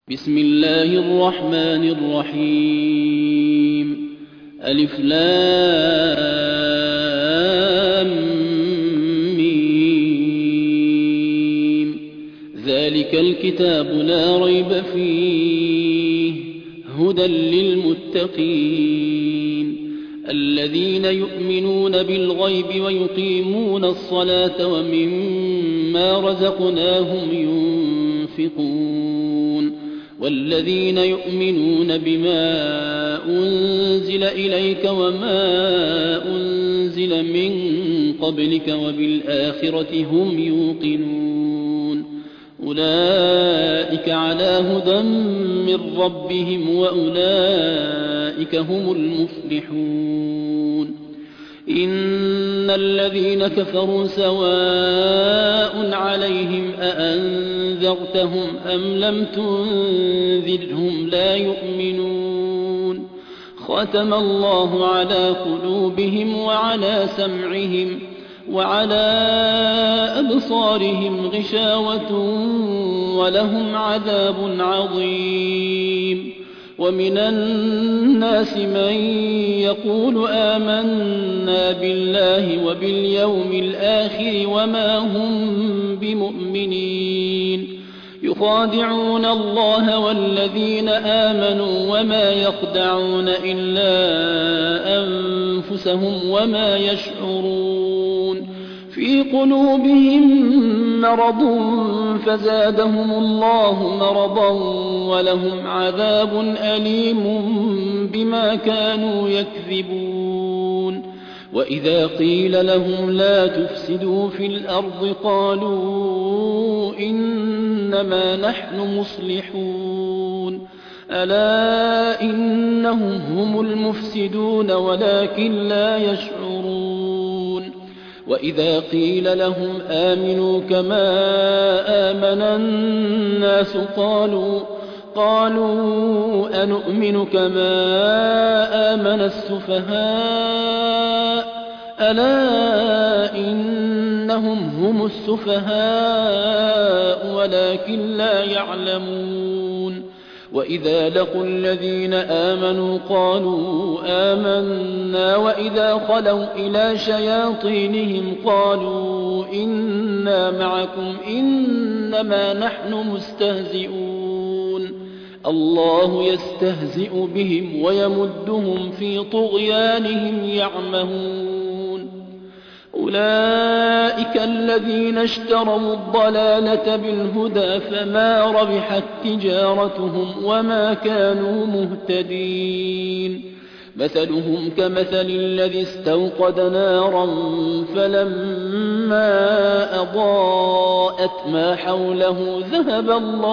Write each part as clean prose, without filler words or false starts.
بسم الله الرحمن الرحيم ألف لام ميم ذلك الكتاب لا ريب فيه هدى للمتقين الذين يؤمنون بالغيب ويقيمون الصلاة ومما رزقناهم ينفقون والذين يؤمنون بما أنزل إليك وما أنزل من قبلك وبالآخرة هم يوقنون أولئك على هدى من ربهم وأولئك هم المفلحون إن الذين كفروا سواء عليهم أأنذرتهم أم لم تنذرهم لا يؤمنون ختم الله على قلوبهم وعلى سمعهم وعلى أبصارهم غشاوة ولهم عذاب عظيم ومن الناس من يقول آمنا بالله وباليوم الآخر وما هم بمؤمنين يخادعون الله والذين آمنوا وما يخدعون إلا أنفسهم وما يشعرون في قلوبهم مرض فزادهم الله مرضا ولهم عذاب أليم بما كانوا يكذبون وإذا قيل لهم لا تفسدوا في الأرض قالوا إنما نحن مصلحون ألا إنهم هم المفسدون ولكن لا يشعرون وإذا قيل لهم آمنوا كما آمن الناس قالوا أنؤمن كما آمن السفهاء ألا إنهم هم السفهاء ولكن لا يعلمون وإذا لقوا الذين آمنوا قالوا آمنا وإذا خلوا إلى شياطينهم قالوا إنا معكم إنما نحن مستهزئون الله يستهزئ بهم ويمدهم في طغيانهم يعمهون أولئك الذين اشتروا الضلالة بالهدى فما ربحت تجارتهم وما كانوا مهتدين مثلهم كمثل الذي استوقد نارا فلما أضاءت ما حوله ذهب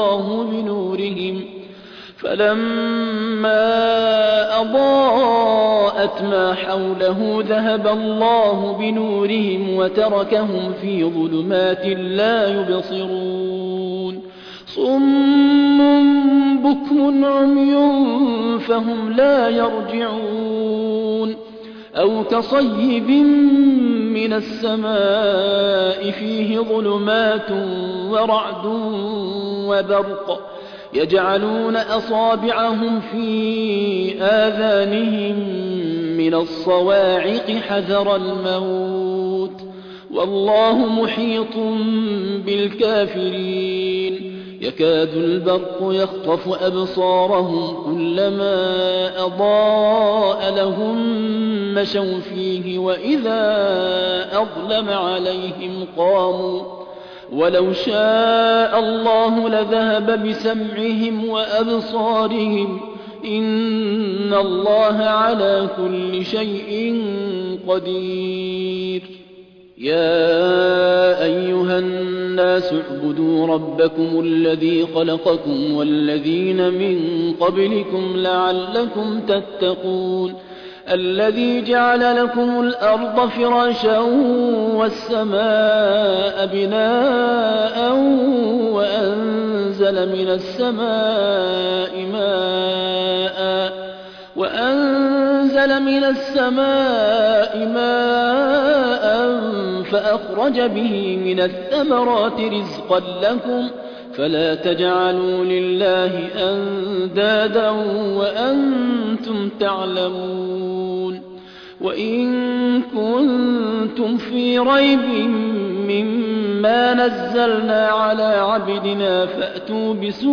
الله بنورهم وتركهم في ظلمات لا يبصرون صم بكم عمي فهم لا يرجعون أو كصيب من السماء فيه ظلمات ورعد وبرق يجعلون أصابعهم في آذانهم من الصواعق حذر الموت والله محيط بالكافرين يكاد البرق يخطف أبصارهم كلما أضاء لهم مشوا فيه وإذا أظلم عليهم قاموا ولو شاء الله لذهب بسمعهم وأبصارهم إن الله على كل شيء قدير يا أيها الناس اعبدوا ربكم الذي خلقكم والذين من قبلكم لعلكم تتقون الذي جعل لكم الأرض فراشا والسماء بناء وأنزل من السماء ماء فأخرج به من الثمرات رزقا لكم فلا تجعلوا لله أندادا وأنتم تعلمون وإن كنتم في ريب مما نزلنا على عبدنا فأتوا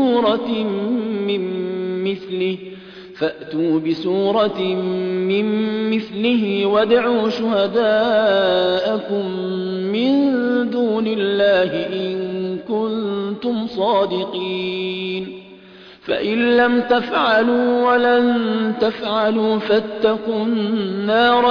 بسورة من مثله وادعوا شهداءكم من دون الله إن كنتم صادقين فإن لم تفعلوا ولن تفعلوا فاتقوا النار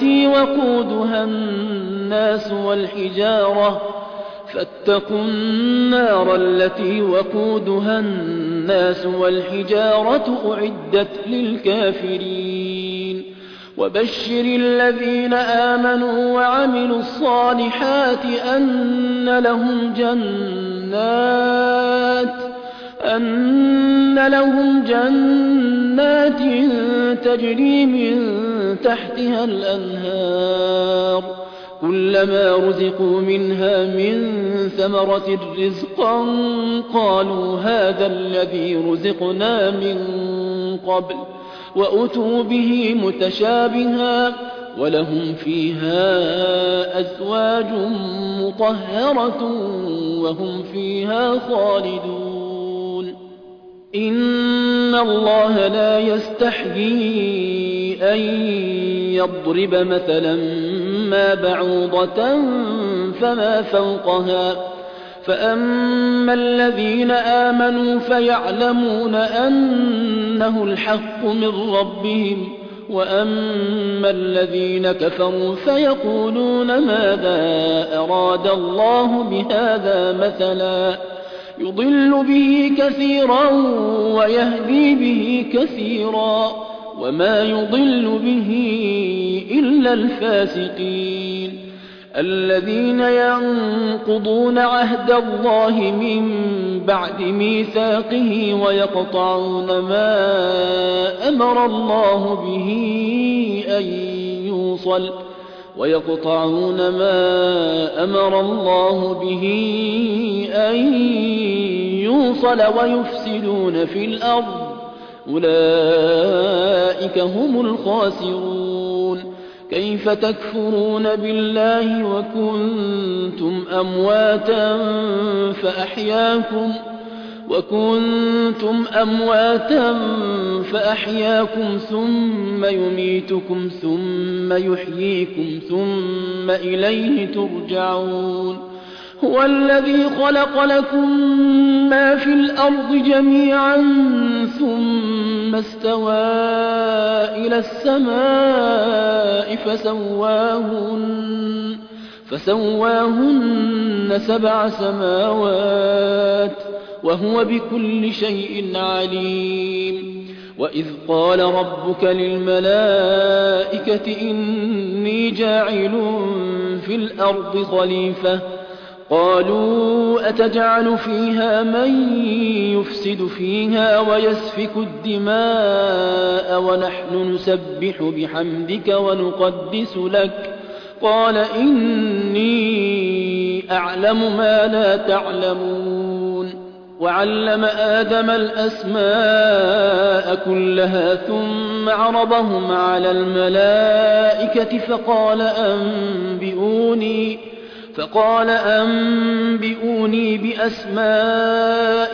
التي وقودها الناس والحجارة أعدت للكافرين وبشر الذين آمنوا وعملوا الصالحات أن لهم جنات تجري من تحتها الأنهار كلما رزقوا منها من ثمرة رزقا قالوا هذا الذي رزقنا من قبل وأتوا به متشابها ولهم فيها أزواج مطهرة وهم فيها خالدون إن الله لا يستحيي أن يضرب مثلا ما بعوضة فما فوقها فأما الذين آمنوا فيعلمون أنه الحق من ربهم وأما الذين كفروا فيقولون ماذا أراد الله بهذا مثلا يضل به كثيرا ويهدي به كثيرا وما يضل به إلا الفاسقين الذين ينقضون عهد الله من بعد ميثاقه ويقطعون ما أمر الله به أن يوصل ويفسدون في الأرض أولئك هم الخاسرون كيف تكفرون بالله وكنتم أمواتا فأحياكم ثم يميتكم ثم يحييكم ثم إليه ترجعون هو الذي خلق لكم ما في الأرض جميعا ثم استوى إلى السماء فسواهن 7 سماوات وهو بكل شيء عليم وإذ قال ربك للملائكة إني جاعل في الأرض خليفة قالوا أتجعل فيها من يفسد فيها ويسفك الدماء ونحن نسبح بحمدك ونقدس لك قال إني أعلم ما لا تعلمون وعلم آدم الأسماء كلها ثم عرضهم على الملائكة فقال أنبئوني بأسماء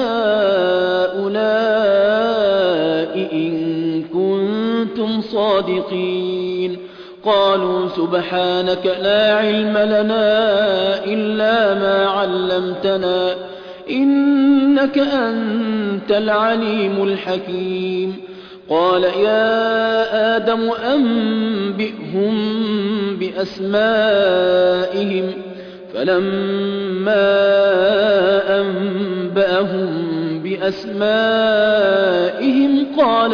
هؤلاء إن كنتم صادقين قالوا سبحانك لا علم لنا إلا ما علمتنا إنك أنت العليم الحكيم قال يا آدم أنبئهم بأسمائهم فلما أنبأهم بأسمائهم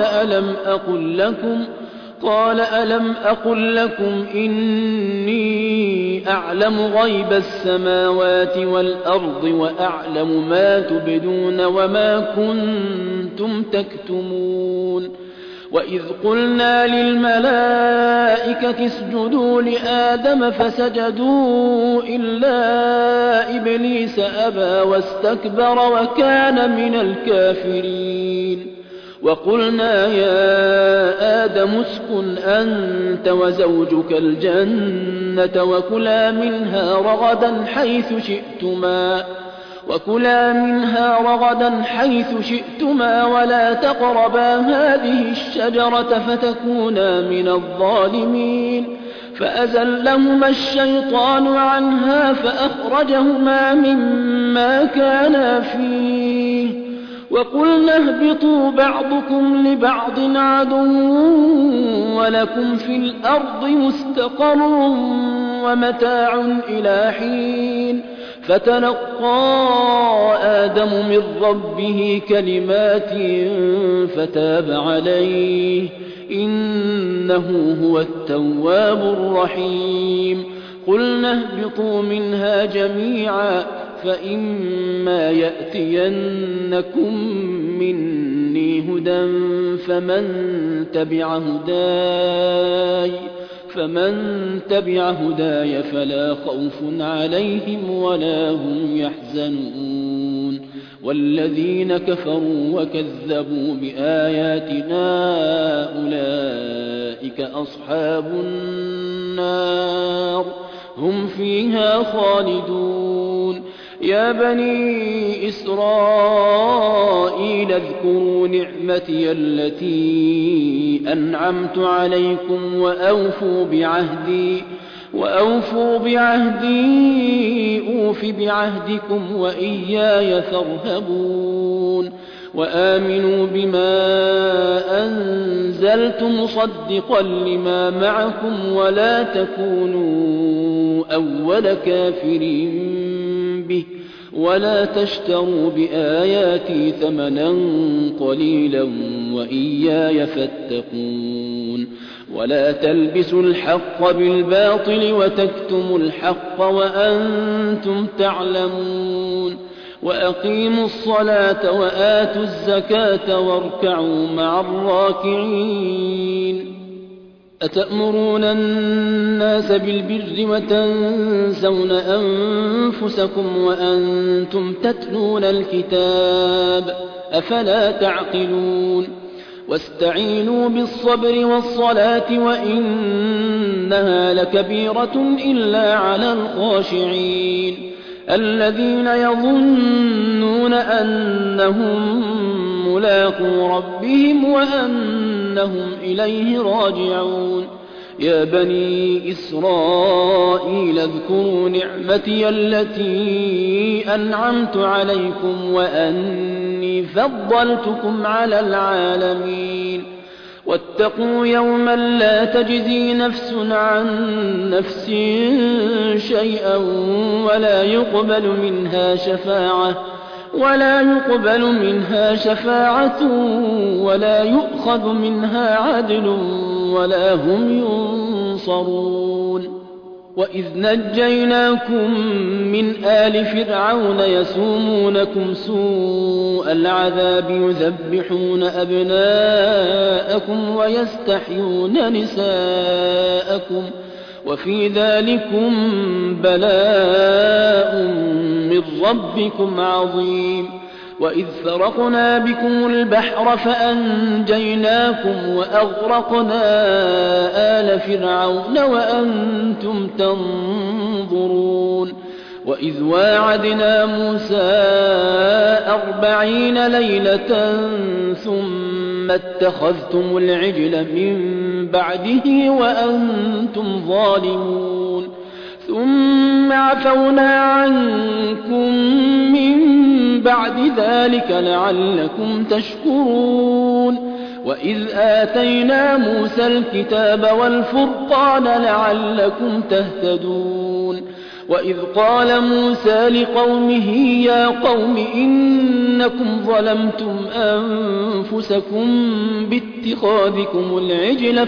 قال ألم أقل لكم إني أعلم غيب السماوات والأرض وأعلم ما تبدون وما كنتم تكتمون وإذ قلنا للملائكة اسجدوا لآدم فسجدوا إلا إبليس أبى واستكبر وكان من الكافرين وقلنا يا آدم اسكن أنت وزوجك الجنة وكلا منها رغدا حيث شئتما ولا تقربا هذه الشجرة فتكونا من الظالمين فأزلهما الشيطان عنها فأخرجهما مما كانا فيه وقلنا اهبطوا بعضكم لبعض عدو ولكم في الأرض مستقر ومتاع إلى حين فتلقى آدم من ربه كلمات فتاب عليه إنه هو التواب الرحيم قلنا اهبطوا منها جميعا فإما يأتينكم مني هدى فمن تبع هداي فلا خوف عليهم ولا هم يحزنون والذين كفروا وكذبوا بآياتنا أولئك أصحاب النار هم فيها خالدون يا بني إسرائيل اذكروا نعمتي التي أنعمت عليكم وأوفوا بعهدي أوف بعهدكم وإياي فارهبون وآمنوا بما أنزلت مصدقا لما معكم ولا تكونوا أول كافر به ولا تشتروا بآياتي ثمنا قليلا وإياي فاتقون ولا تلبسوا الحق بالباطل وتكتموا الحق وأنتم تعلمون وأقيموا الصلاة وآتوا الزكاة واركعوا مع الراكعين أتأمرون الناس بالبر وتنسون أنفسكم وأنتم تتلون الكتاب أفلا تعقلون واستعينوا بالصبر والصلاة وإنها لكبيرة إلا على الخاشعين الذين يظنون أنهم ملاقو ربهم وأنهم إليه راجعون يا بني إسرائيل اذكروا نعمتي التي أنعمت عليكم وأني فضلتكم على العالمين واتقوا يوما لا تجزي نفس عن نفس شيئا ولا يقبل منها شفاعة ولا يؤخذ منها عدل ولا هم ينصرون وإذ نجيناكم من آل فرعون يسومونكم سوء العذاب يذبحون أبناءكم ويستحيون نساءكم وفي ذلكم بلاء من ربكم عظيم وإذ فرقنا بكم البحر فأنجيناكم وأغرقنا آل فرعون وأنتم تنظرون وإذ واعدنا موسى 40 ليلة ثم اتخذتم العجل من بعده وأنتم ظالمون ثم عفونا عنكم من بعد ذلك لعلكم تشكرون وإذ آتينا موسى الكتاب والفرقان لعلكم تهتدون وإذ قال موسى لقومه يا قوم إنكم ظلمتم أنفسكم باتخاذكم العجل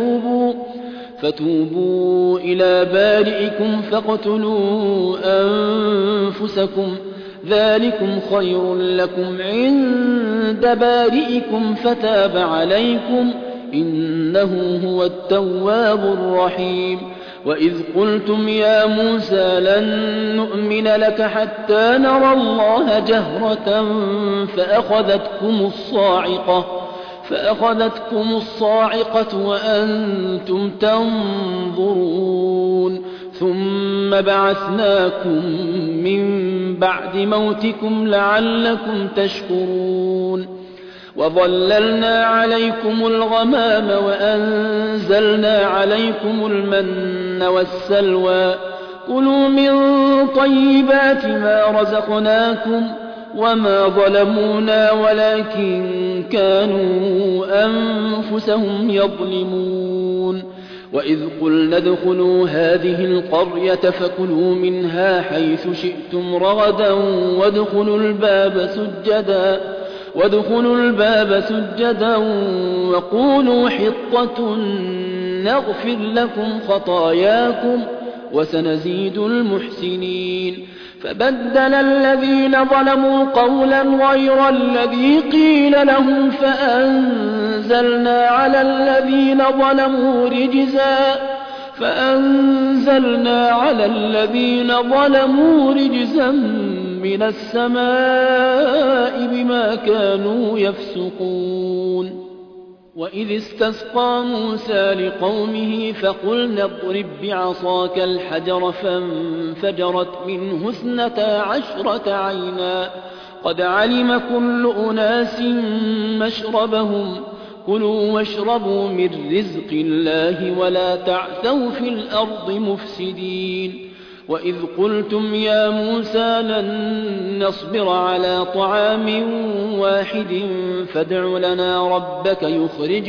فتوبوا إلى بارئكم فاقتلوا أنفسكم ذلكم خير لكم عند بارئكم فتاب عليكم إنه هو التواب الرحيم وإذ قلتم يا موسى لن نؤمن لك حتى نرى الله جهرة فأخذتكم الصاعقة وأنتم تنظرون ثم بعثناكم من بعد موتكم لعلكم تشكرون وظللنا عليكم الغمام وأنزلنا عليكم المن والسلوى كلوا من طيبات ما رزقناكم وما ظلمونا ولكن كانوا أنفسهم يظلمون وإذ قلنا ادخلوا هذه القرية فكلوا منها حيث شئتم رغدا وادخلوا الباب سجدا وقولوا حطة نغفر لكم خطاياكم وسنزيد المحسنين فبدل الذين ظلموا قولا غير الذي قيل لهم فأنزلنا على الذين ظلموا رجزا من السماء بما كانوا يفسقون وإذ استسقى موسى لقومه فقلنا اضرب بعصاك الحجر فانفجرت منه 12 عينا قد علم كل أناس مشربهم كلوا واشربوا من رزق الله ولا تعثوا في الأرض مفسدين وإذ قلتم يا موسى لن نصبر على طعام واحد فادع لنا ربك يخرج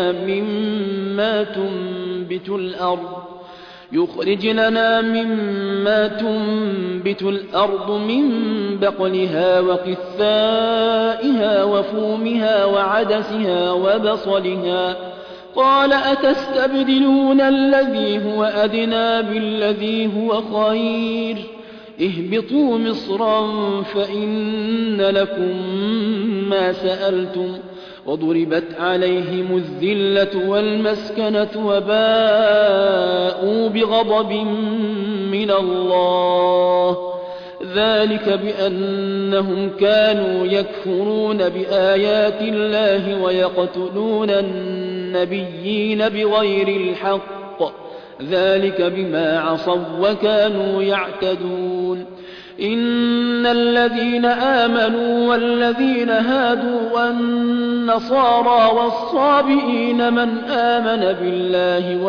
لنا مما تنبت الأرض من بقلها وقثائها وفومها وعدسها وبصلها قال أتستبدلون الذي هو أدنى بالذي هو خير اهبطوا مصرا فإن لكم ما سألتم وضربت عليهم الذلة والمسكنة وباءوا بغضب من الله ذلك بأنهم كانوا يكفرون بآيات الله ويقتلون النبيين بغير الحق ذلك بما عصوا وكانوا يعتدون إن الذين آمنوا والذين هادوا والنصارى والصابئين من آمن بالله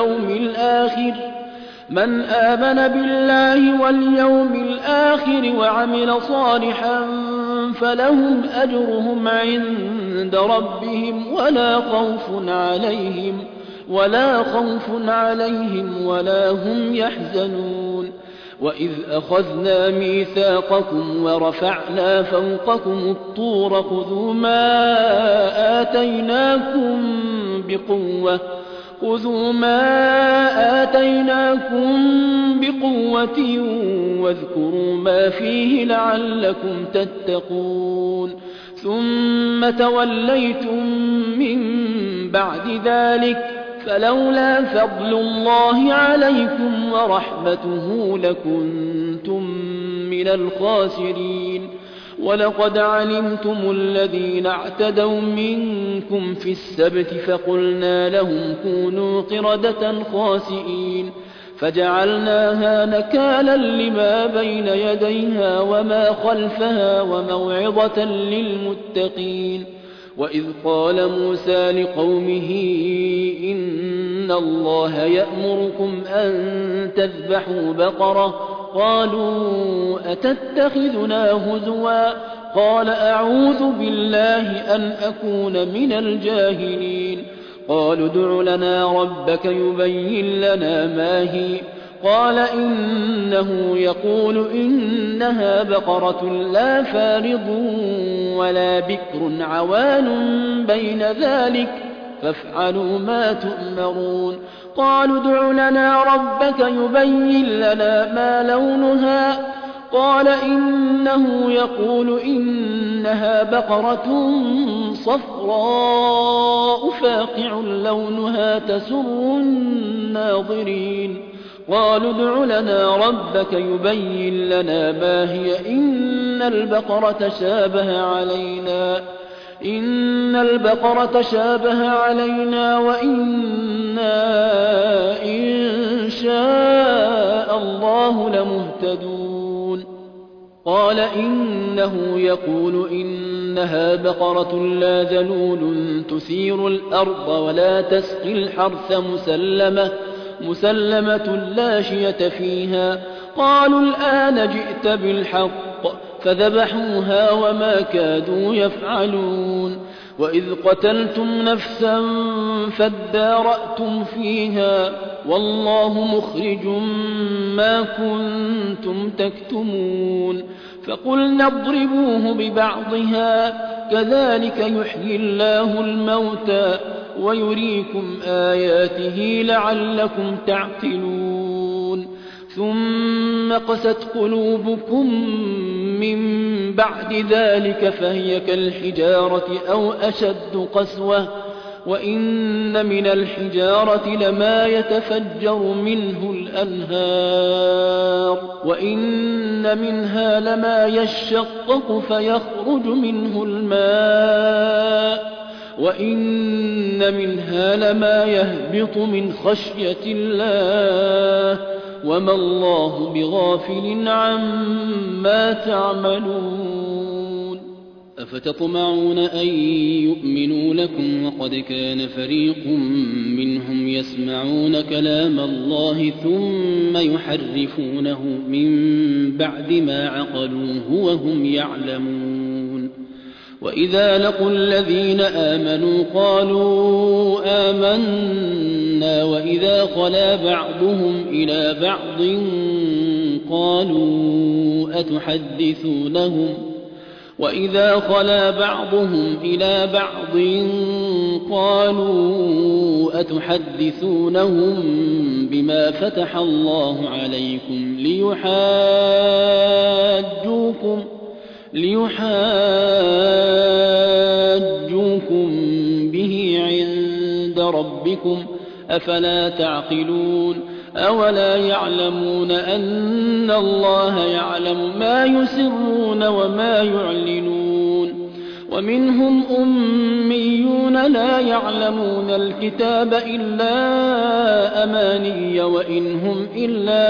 واليوم الآخر وعمل صالحا فلهم أجرهم عند ربهم ولا خوف عليهم ولا هم يحزنون وإذ أخذنا ميثاقكم ورفعنا فوقكم الطور خذوا ما آتيناكم بقوة واذكروا ما فيه لعلكم تتقون ثم توليتم من بعد ذلك فلولا فضل الله عليكم ورحمته لكنتم من الخاسرين ولقد علمتم الذين اعتدوا منكم في السبت فقلنا لهم كونوا قردة خاسئين فجعلناها نكالا لما بين يديها وما خلفها وموعظة للمتقين وإذ قال موسى لقومه إن الله يأمركم أن تذبحوا بقرة قالوا أتتخذنا هزوا قال أعوذ بالله أن أكون من الجاهلين قالوا ادع لنا ربك يبين لنا ما هي قال إنه يقول إنها بقرة لا فارض ولا بكر عوان بين ذلك فافعلوا ما تؤمرون قالوا ادع لنا ربك يبين لنا ما لونها قال إنه يقول إنها بقرة صفراء فاقع لونها تسر الناظرين قالوا ادع لنا ربك يبين لنا ما هي إن البقرة تشابه علينا وإنا إن شاء الله لمهتدون قال إنه يقول إنها بقرة لا ذلول تثير الأرض ولا تسقي الحرث مسلمة لا شية فيها قالوا الآن جئت بالحق فذبحوها وما كادوا يفعلون وإذ قتلتم نفسا فادارأتم فيها والله مخرج ما كنتم تكتمون فقلنا اضربوه ببعضها كذلك يحيي الله الموتى ويريكم آياته لعلكم تعقلون ثم قست قلوبكم من بعد ذلك فهي كالحجارة أو أشد قسوة وإن من الحجارة لما يتفجر منه الأنهار وإن منها لما يشقق فيخرج منه الماء وإن منها لما يهبط من خشية الله وما الله بغافل عما تعملون أفتطمعون أن يؤمنوا لكم وقد كان فريق منهم يسمعون كلام الله ثم يحرفونه من بعد ما عقلوه وهم يعلمون وإذا لقوا الذين آمنوا قالوا آمنا وإذا خلا بعضهم إلى بعض قالوا أتحدثونهم بما فتح الله عليكم ليحاجوكم به عند ربكم أفلا تعقلون أولا يعلمون أن الله يعلم ما يسرون وما يعلنون ومنهم أميون لا يعلمون الكتاب إلا أماني وإن هم إلا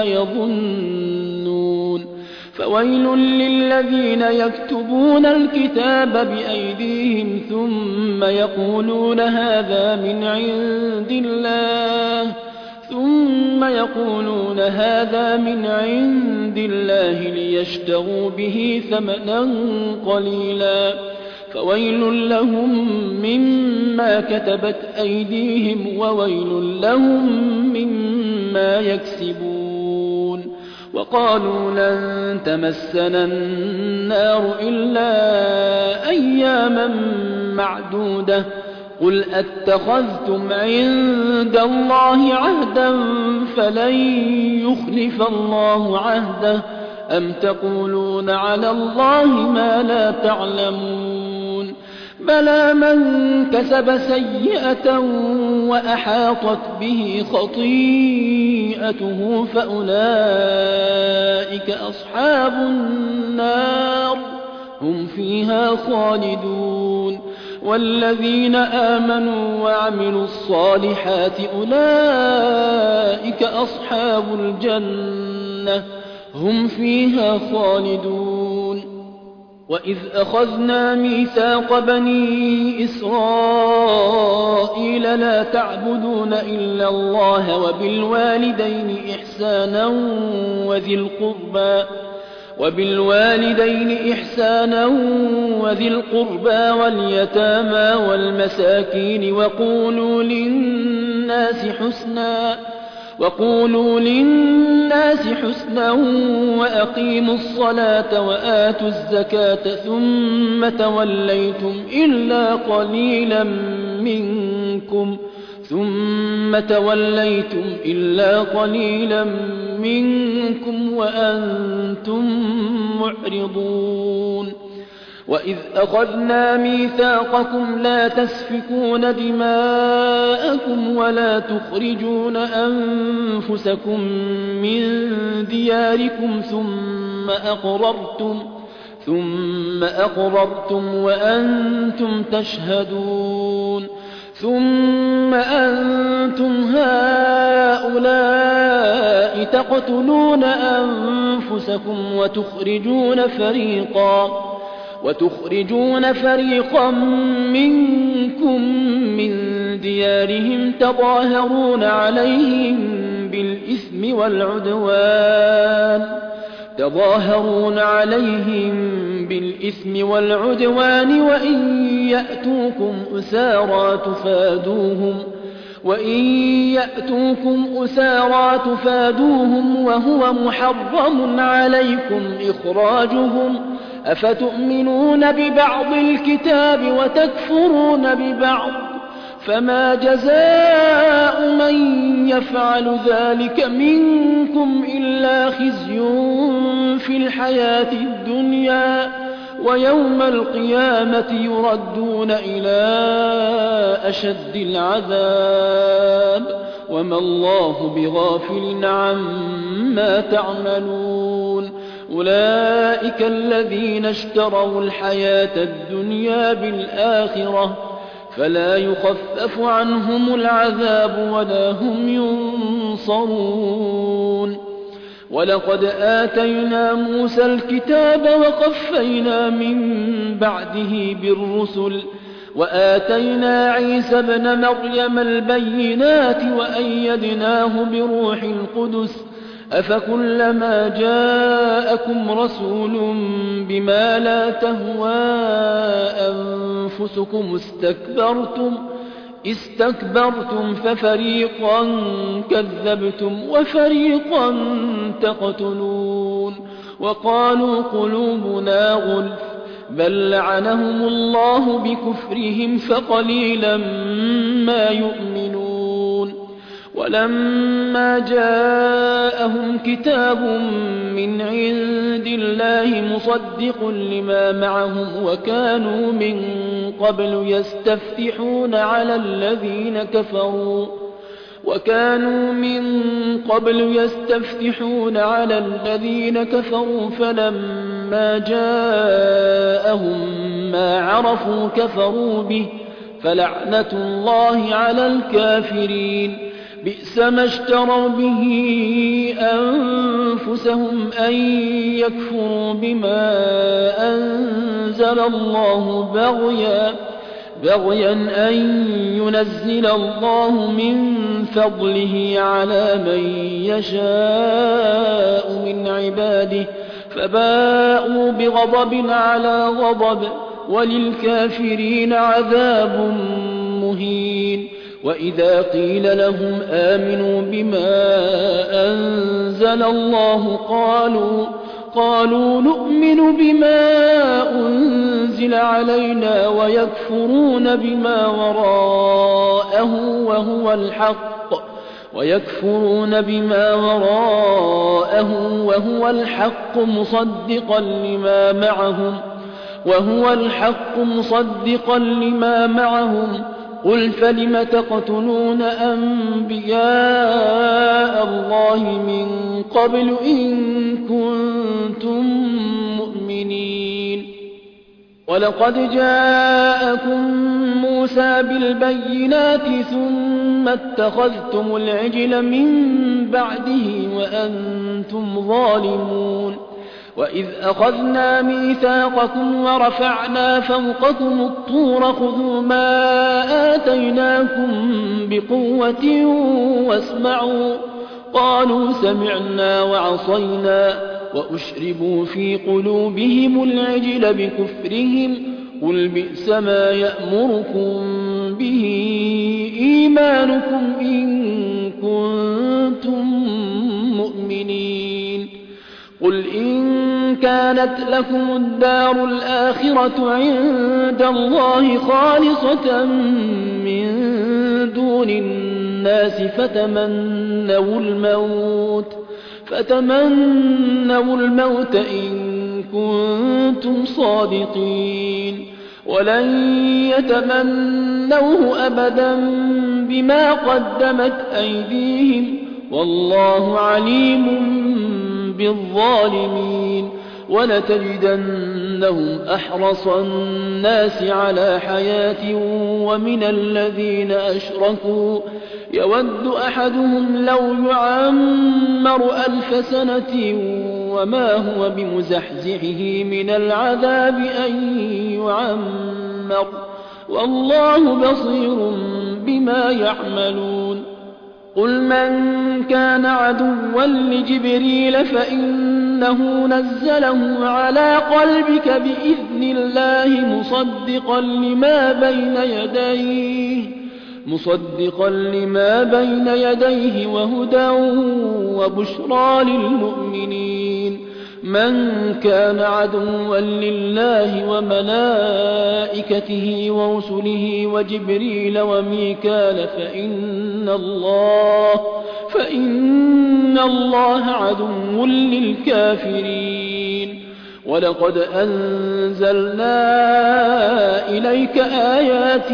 يظنون فويل للذين يكتبون الكتاب بأيديهم ثم يقولون هذا من عند الله ليشتروا به ثمنا قليلا فويل لهم مما كتبت أيديهم وويل لهم مما يكسبون وقالوا لن تمسنا النار إلا أياما معدودة قل أتخذتم عند الله عهدا فلن يخلف الله عهده أم تقولون على الله ما لا تعلمون بلى من كسب سيئة وأحاطت به خطيئته فأولئك أصحاب النار هم فيها خالدون والذين آمنوا وعملوا الصالحات أولئك أصحاب الجنة هم فيها خالدون وإذ أخذنا ميثاق بني إسرائيل لا تعبدون إلا الله وبالوالدين إحسانا وذي القربى واليتامى والمساكين وقولوا للناس حسنا وأقيموا الصلاة وآتوا الزكاة ثم توليتم إلا قليلا منكم وأنتم معرضون وإذ أخذنا ميثاقكم لا تسفكون دماءكم ولا تخرجون أنفسكم من دياركم ثم أقررتم وأنتم تشهدون ثم أنتم هؤلاء تقتلون أنفسكم وتخرجون فريقا منكم من ديارهم تظاهرون عليهم بالإثم والعدوان وإن يأتوكم أسارى تفادوهم وهو محرم عليكم إخراجهم أفتؤمنون ببعض الكتاب وتكفرون ببعض فما جزاء من يفعل ذلك منكم إلا خزي في الحياة الدنيا ويوم القيامة يردون إلى أشد العذاب وما الله بغافل عما تعملون أولئك الذين اشتروا الحياة الدنيا بالآخرة فلا يخفف عنهم العذاب ولا هم ينصرون ولقد آتينا موسى الكتاب وقفينا من بعده بالرسل وآتينا عيسى ابن مريم البينات وأيدناه بروح القدس أفكلما جاءكم رسول بما لا تهوى أنفسكم استكبرتم ففريقا كذبتم وفريقا تقتلون وقالوا قلوبنا غلف بل لعنهم الله بكفرهم فقليلا ما يؤمنون ولما جاءهم كتاب من عند الله مصدق لما معهم وكانوا من قبل يستفتحون على الذين كفروا فلما جاءهم ما عرفوا كفروا به فلعنة الله على الكافرين بئس ما اشتروا به أنفسهم أن يكفروا بما أنزل الله بغيا أن ينزل الله من فضله على من يشاء من عباده فباءوا بغضب على غضب وللكافرين عذاب مهين وإذا قيل لهم آمنوا بما أنزل الله قالوا نؤمن بما أنزل علينا ويكفرون بما وراءه وهو الحق مصدقا لما معهم قل فلم تقتلون أنبياء الله من قبل إن كنتم مؤمنين ولقد جاءكم موسى بالبينات ثم اتخذتم العجل من بعده وأنتم ظالمون وإذ أخذنا ميثاقكم ورفعنا فوقكم الطور خذوا ما آتيناكم بقوة واسمعوا قالوا سمعنا وعصينا وأشربوا في قلوبهم العجل بكفرهم قل بئس ما يأمركم به إيمانكم إن كنتم مؤمنين قل إن كانت لكم الدار الآخرة عند الله خالصة من دون الناس فتمنوا الموت إن كنتم صادقين ولن يتمنوه أبدا بما قدمت أيديهم والله عليم بالظالمين ولتجدنهم أحرص الناس على حياة ومن الذين أشركوا يود أحدهم لو يعمر 1000 سنة وما هو بمزحزحه من العذاب أن يعمر والله بصير بما يعملون قل من كان عدوا لجبريل فإنه نزله على قلبك بإذن الله مصدقا لما بين يديه وهدى وبشرى للمؤمنين من كان عدوا لله وملائكته ورسله وجبريل وميكال فإن الله عدو للكافرين ولقد أنزلنا إليك آيات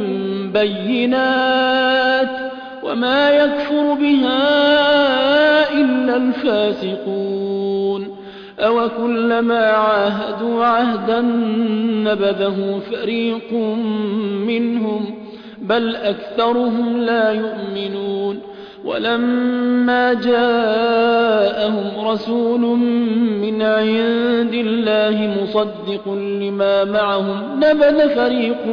بينات وما يكفر بها إلا الفاسقون أوكلما عاهدوا عهدا نبذه فريق منهم بل أكثرهم لا يؤمنون ولما جاءهم رسول من عند الله مصدق لما معهم نبذ فريق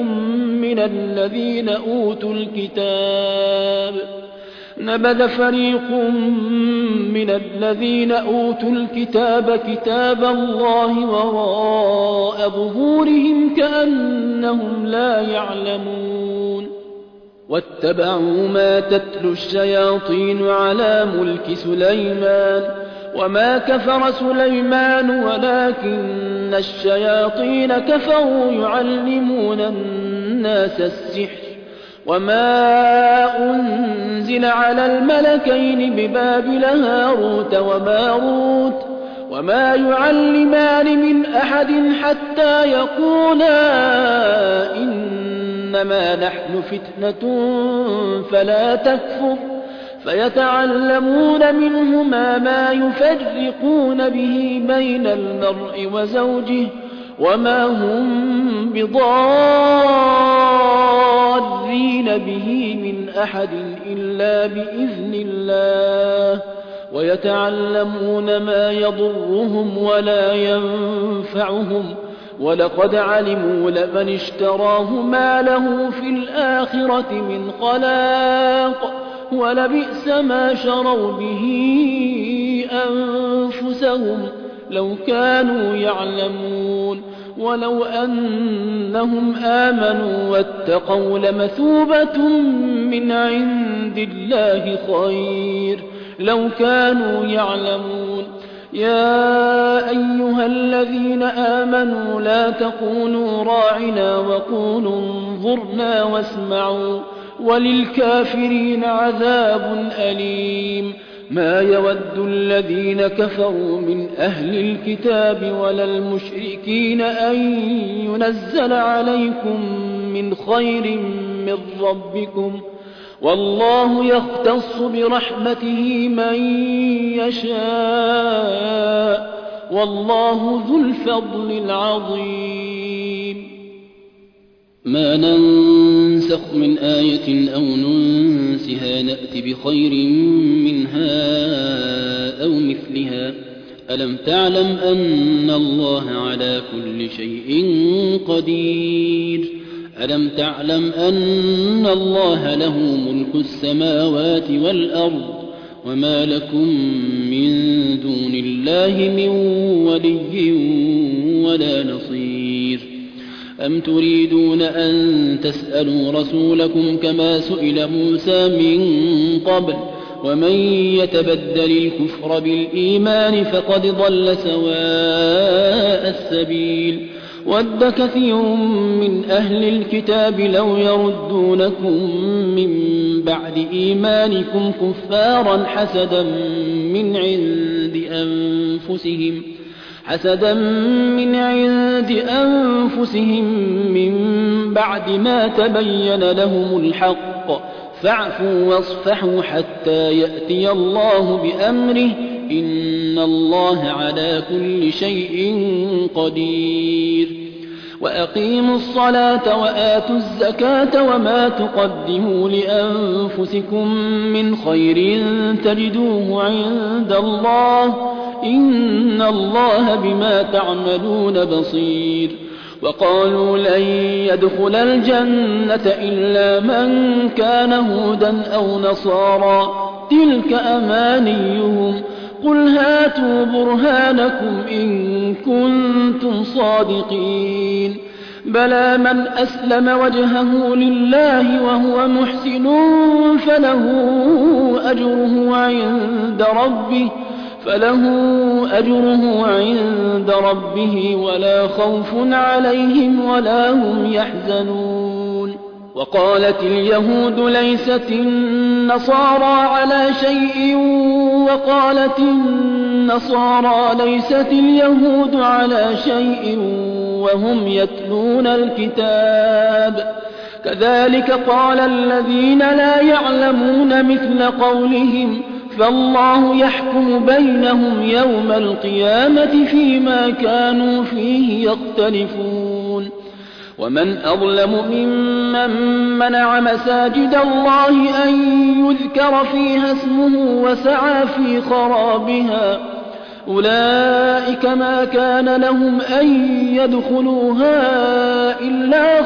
من الذين أوتوا الكتاب كتاب الله وراء ظهورهم كأنهم لا يعلمون واتبعوا ما تتلو الشياطين على ملك سليمان وما كفر سليمان ولكن الشياطين كفروا يعلمون الناس السحر وما أنزل على الملكين ببابل هاروت وماروت وما يعلمان من أحد حتى يقولا إنما نحن فتنة فلا تكفر فيتعلمون منهما ما يفرقون به بين المرء وزوجه وما هم بضارين به من أحد إلا بإذن الله ويتعلمون ما يضرهم ولا ينفعهم ولقد علموا لمن اشتراه ما له في الآخرة من خلاق ولبئس ما شروا به أنفسهم لو كانوا يعلمون ولو أنهم آمنوا واتقوا لمثوبة من عند الله خير لو كانوا يعلمون يا أيها الذين آمنوا لا تقولوا راعنا وقولوا انظرنا واسمعوا وللكافرين عذاب أليم ما يود الذين كفروا من أهل الكتاب ولا المشركين أن ينزل عليكم من خير من ربكم والله يختص برحمته من يشاء والله ذو الفضل العظيم ما ننسخ من آية أو ننسها نأت بخير منها أو مثلها ألم تعلم أن الله على كل شيء قدير ألم تعلم أن الله له ملك السماوات والأرض وما لكم من دون الله من ولي ولا نصير أم تريدون أن تسألوا رسولكم كما سئل موسى من قبل ومن يتبدل الكفر بالإيمان فقد ضل سواء السبيل ود كثير من أهل الكتاب لو يردونكم من بعد إيمانكم كفارا حسدا من عند أنفسهم حسدا من عند أنفسهم من بعد ما تبين لهم الحق فاعفوا واصفحوا حتى يأتي الله بأمره إن الله على كل شيء قدير وأقيموا الصلاة وآتوا الزكاة وما تقدموا لأنفسكم من خير تجدوه عند الله إن الله بما تعملون بصير وقالوا لن يدخل الجنة إلا من كان هودا أو نصارى تلك أمانيهم قل هاتوا برهانكم إن كنتم صادقين بلى من أسلم وجهه لله وهو محسن فله أجره عند ربه ولا خوف عليهم ولا هم يحزنون وقالت اليهود ليست النصارى على شيء وقالت النصارى ليست اليهود على شيء وهم يتلون الكتاب كذلك قال الذين لا يعلمون مثل قولهم فالله يحكم بينهم يوم القيامة فيما كانوا فيه يختلفون ومن أظلم ممن منع مساجد الله أن يذكر فيها اسمه وسعى في خرابها أولئك ما كان لهم أن يدخلوها إلا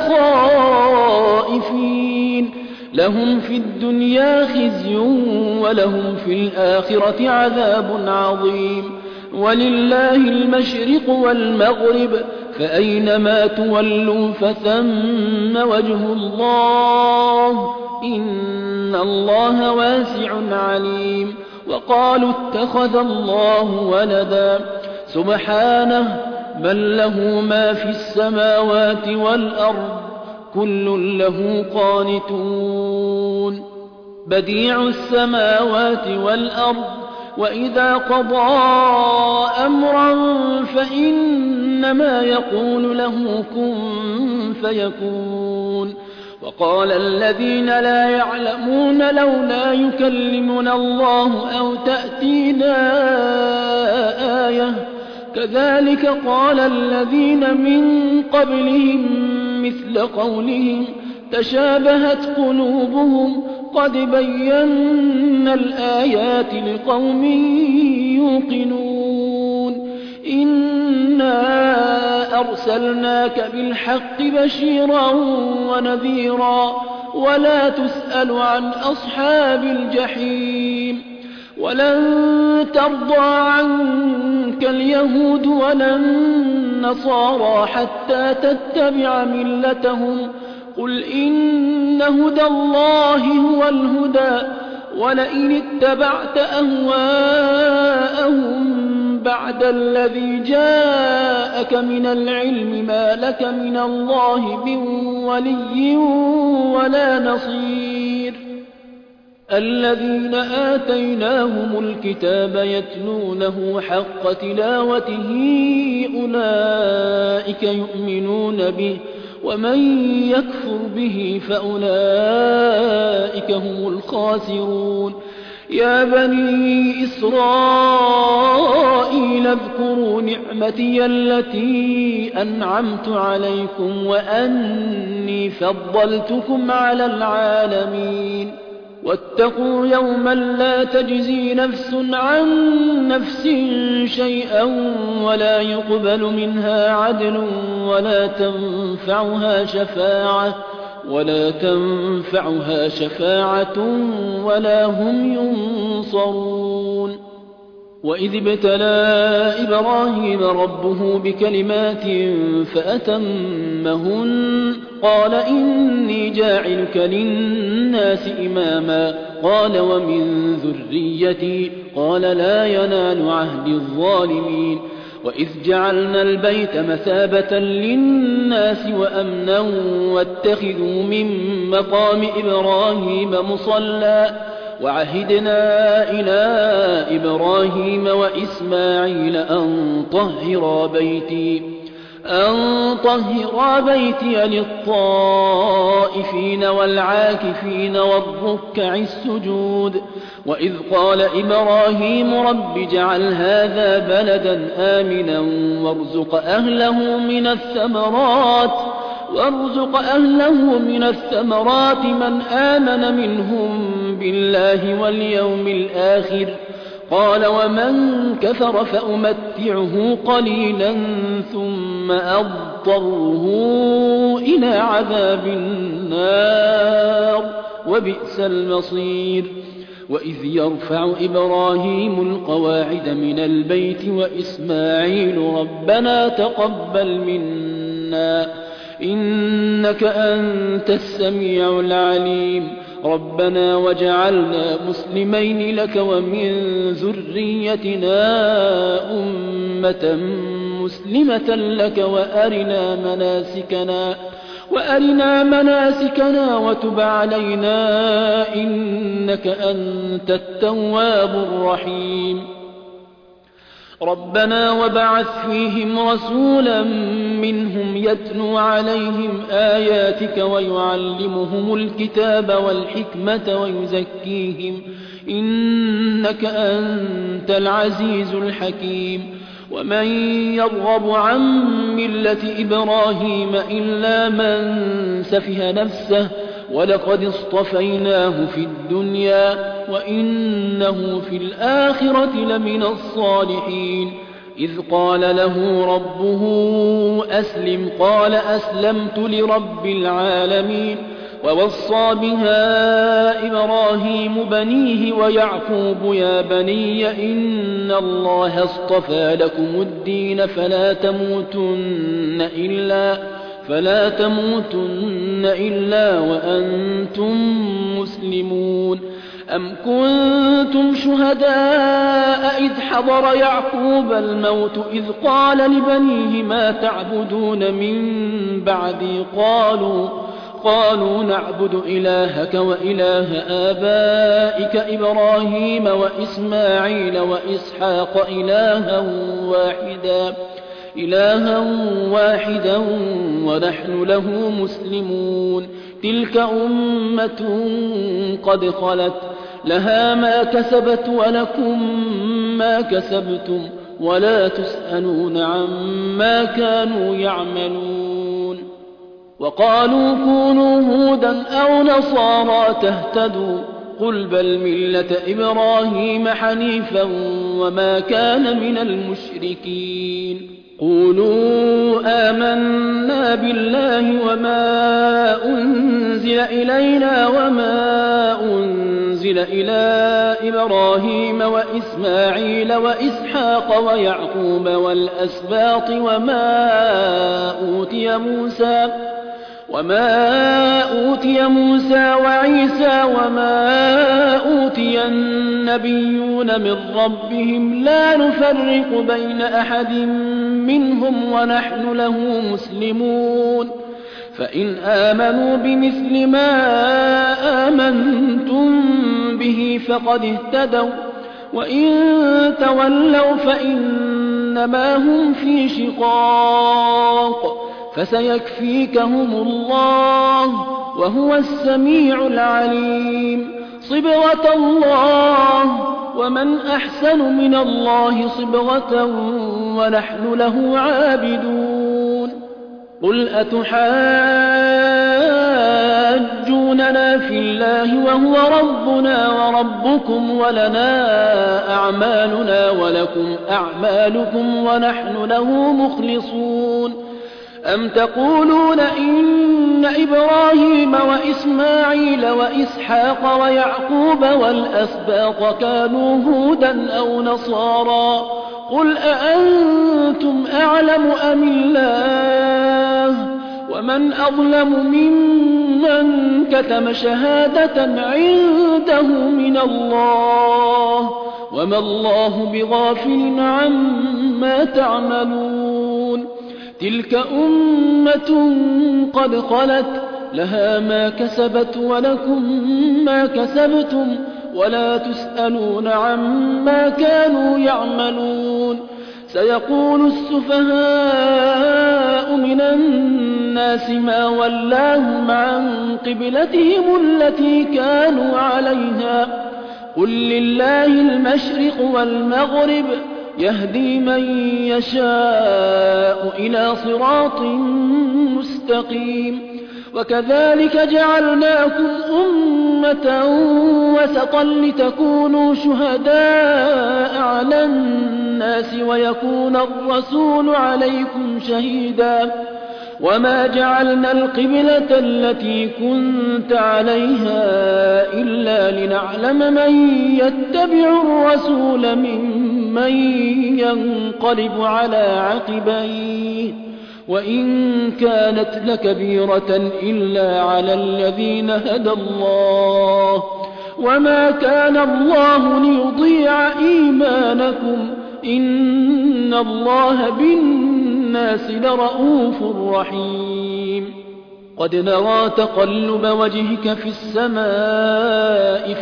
خائفين لهم في الدنيا خزي ولهم في الآخرة عذاب عظيم ولله المشرق والمغرب فأينما تولوا فثم وجه الله إن الله واسع عليم وقالوا اتخذ الله ولدا سبحانه بل له ما في السماوات والأرض كل له قانتون بديع السماوات والأرض وإذا قضى أمرا فإنما يقول له كن فيكون وقال الذين لا يعلمون لولا يكلمنا الله أو تأتينا آية كذلك قال الذين من قبلهم مثل قولهم تشابهت قلوبهم قد بينا الآيات لقوم يوقنون إنا أرسلناك بالحق بشيرا ونذيرا ولا تسأل عن أصحاب الجحيم ولن ترضى عنك اليهود ولا النصارى حتى تتبع ملتهم قل إن هدى الله هو الهدى ولئن اتبعت أهواءهم بعد الذي جاءك من العلم ما لك من الله من ولي ولا نصير الذين آتيناهم الكتاب يتلونه حق تلاوته أولئك يؤمنون به ومن يكفر به فأولئك هم الخاسرون يا بني إسرائيل اذكروا نعمتي التي أنعمت عليكم وأني فضلتكم على العالمين واتقوا يوما لا تجزي نفس عن نفس شيئا ولا يقبل منها عدل ولا تنفعها شفاعة ولا هم ينصرون وإذ ابتلى إبراهيم ربه بكلمات فأتمهن قال إني جاعلك للناس إماما قال ومن ذريتي قال لا ينال عهد الظالمين وإذ جعلنا البيت مثابة للناس وأمنا واتخذوا من مقام إبراهيم مصلى وعهدنا إلى إبراهيم وإسماعيل أن طهرا بيتي للطائفين والعاكفين والركع السجود وإذ قال إبراهيم رب اجعل هذا بلدا آمنا وارزق أهله من الثمرات من آمن منهم بالله واليوم الآخر قال ومن كفر فأمتعه قليلا ثم أضطره إلى عذاب النار وبئس المصير وإذ يرفع إبراهيم القواعد من البيت وإسماعيل ربنا تقبل منا إنك أنت السميع العليم ربنا وجعلنا مسلمين لك ومن ذريتنا أمة مسلمة لك وأرنا مناسكنا وتب علينا إنك أنت التواب الرحيم ربنا وبعث فيهم رسولا منهم يتلو عليهم آياتك ويعلمهم الكتاب والحكمة ويزكيهم إنك أنت العزيز الحكيم ومن يرغب عن ملة إبراهيم إلا من سفه نفسه ولقد اصطفيناه في الدنيا وإنه في الآخرة لمن الصالحين إذ قال له ربه أسلم قال أسلمت لرب العالمين ووصى بها إبراهيم بنيه ويعقوب يا بني إن الله اصطفى لكم الدين فلا تموتن إلا وأنتم مسلمون أم كنتم شهداء إذ حضر يعقوب الموت إذ قال لبنيه ما تعبدون من بعدي قالوا نعبد إلهك وإله آبائك إبراهيم وإسماعيل وإسحاق إلها واحدا ونحن له مسلمون تلك أمة قد خلت لها ما كسبت ولكم ما كسبتم ولا تسألون عما كانوا يعملون وقالوا كونوا هودا أو نصارى تهتدوا قل بل ملة إبراهيم حنيفا وما كان من المشركين قولوا آمنا بالله وما أنزل إلينا وما أنزل إلى إبراهيم وإسماعيل وإسحاق ويعقوب والأسباط وما أوتي موسى وعيسى وما أوتي النبيون من ربهم لا نفرق بين أحد منهم ونحن له مسلمون فإن آمنوا بمثل ما آمنتم به فقد اهتدوا وإن تولوا فإنما هم في شقاق فسيكفيكهم الله وهو السميع العليم صبغة الله ومن أحسن من الله صبغة ونحن له عابدون قل أتحاجوننا في الله وهو ربنا وربكم ولنا أعمالنا ولكم أعمالكم ونحن له مخلصون أم تقولون إن إبراهيم وإسماعيل وإسحاق ويعقوب والأسباط كانوا هودا أو نصارى قل أأنتم أعلم أم الله ومن أظلم ممن كتم شهادة عنده من الله وما الله بغافل عما تعملون تلك أمة قد خلت لها ما كسبت ولكم ما كسبتم ولا تسألون عما كانوا يعملون سيقول السفهاء من الناس ما ولاهم عن قبلتهم التي كانوا عليها قل لله المشرق والمغرب يهدي من يشاء إلى صراط مستقيم وكذلك جعلناكم أمة وسطا لتكونوا شهداء على الناس ويكون الرسول عليكم شهيدا وما جعلنا القبلة التي كنت عليها إلا لنعلم من يتبع الرسول ممن ينقلب على عقبيه وإن كانت لكبيرة إلا على الذين هدى الله وما كان الله ليضيع إيمانكم إن الله بالناس لرءوف رحيم قد نرى تقلب وجهك في السماء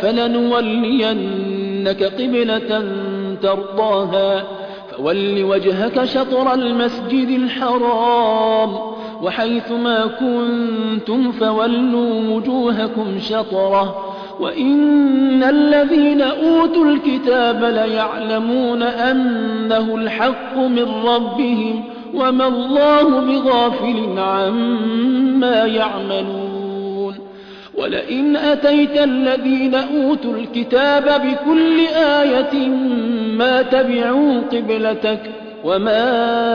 فلنولينك قبلة ترضاها فول وجهك شطر المسجد الحرام وحيث ما كنتم فولوا وجوهكم شطره وإن الذين أوتوا الكتاب ليعلمون أنه الحق من ربهم وما الله بغافل عما يعملون ولئن أتيت الذين أوتوا الكتاب بكل آية ما تبعوا قبلتك وما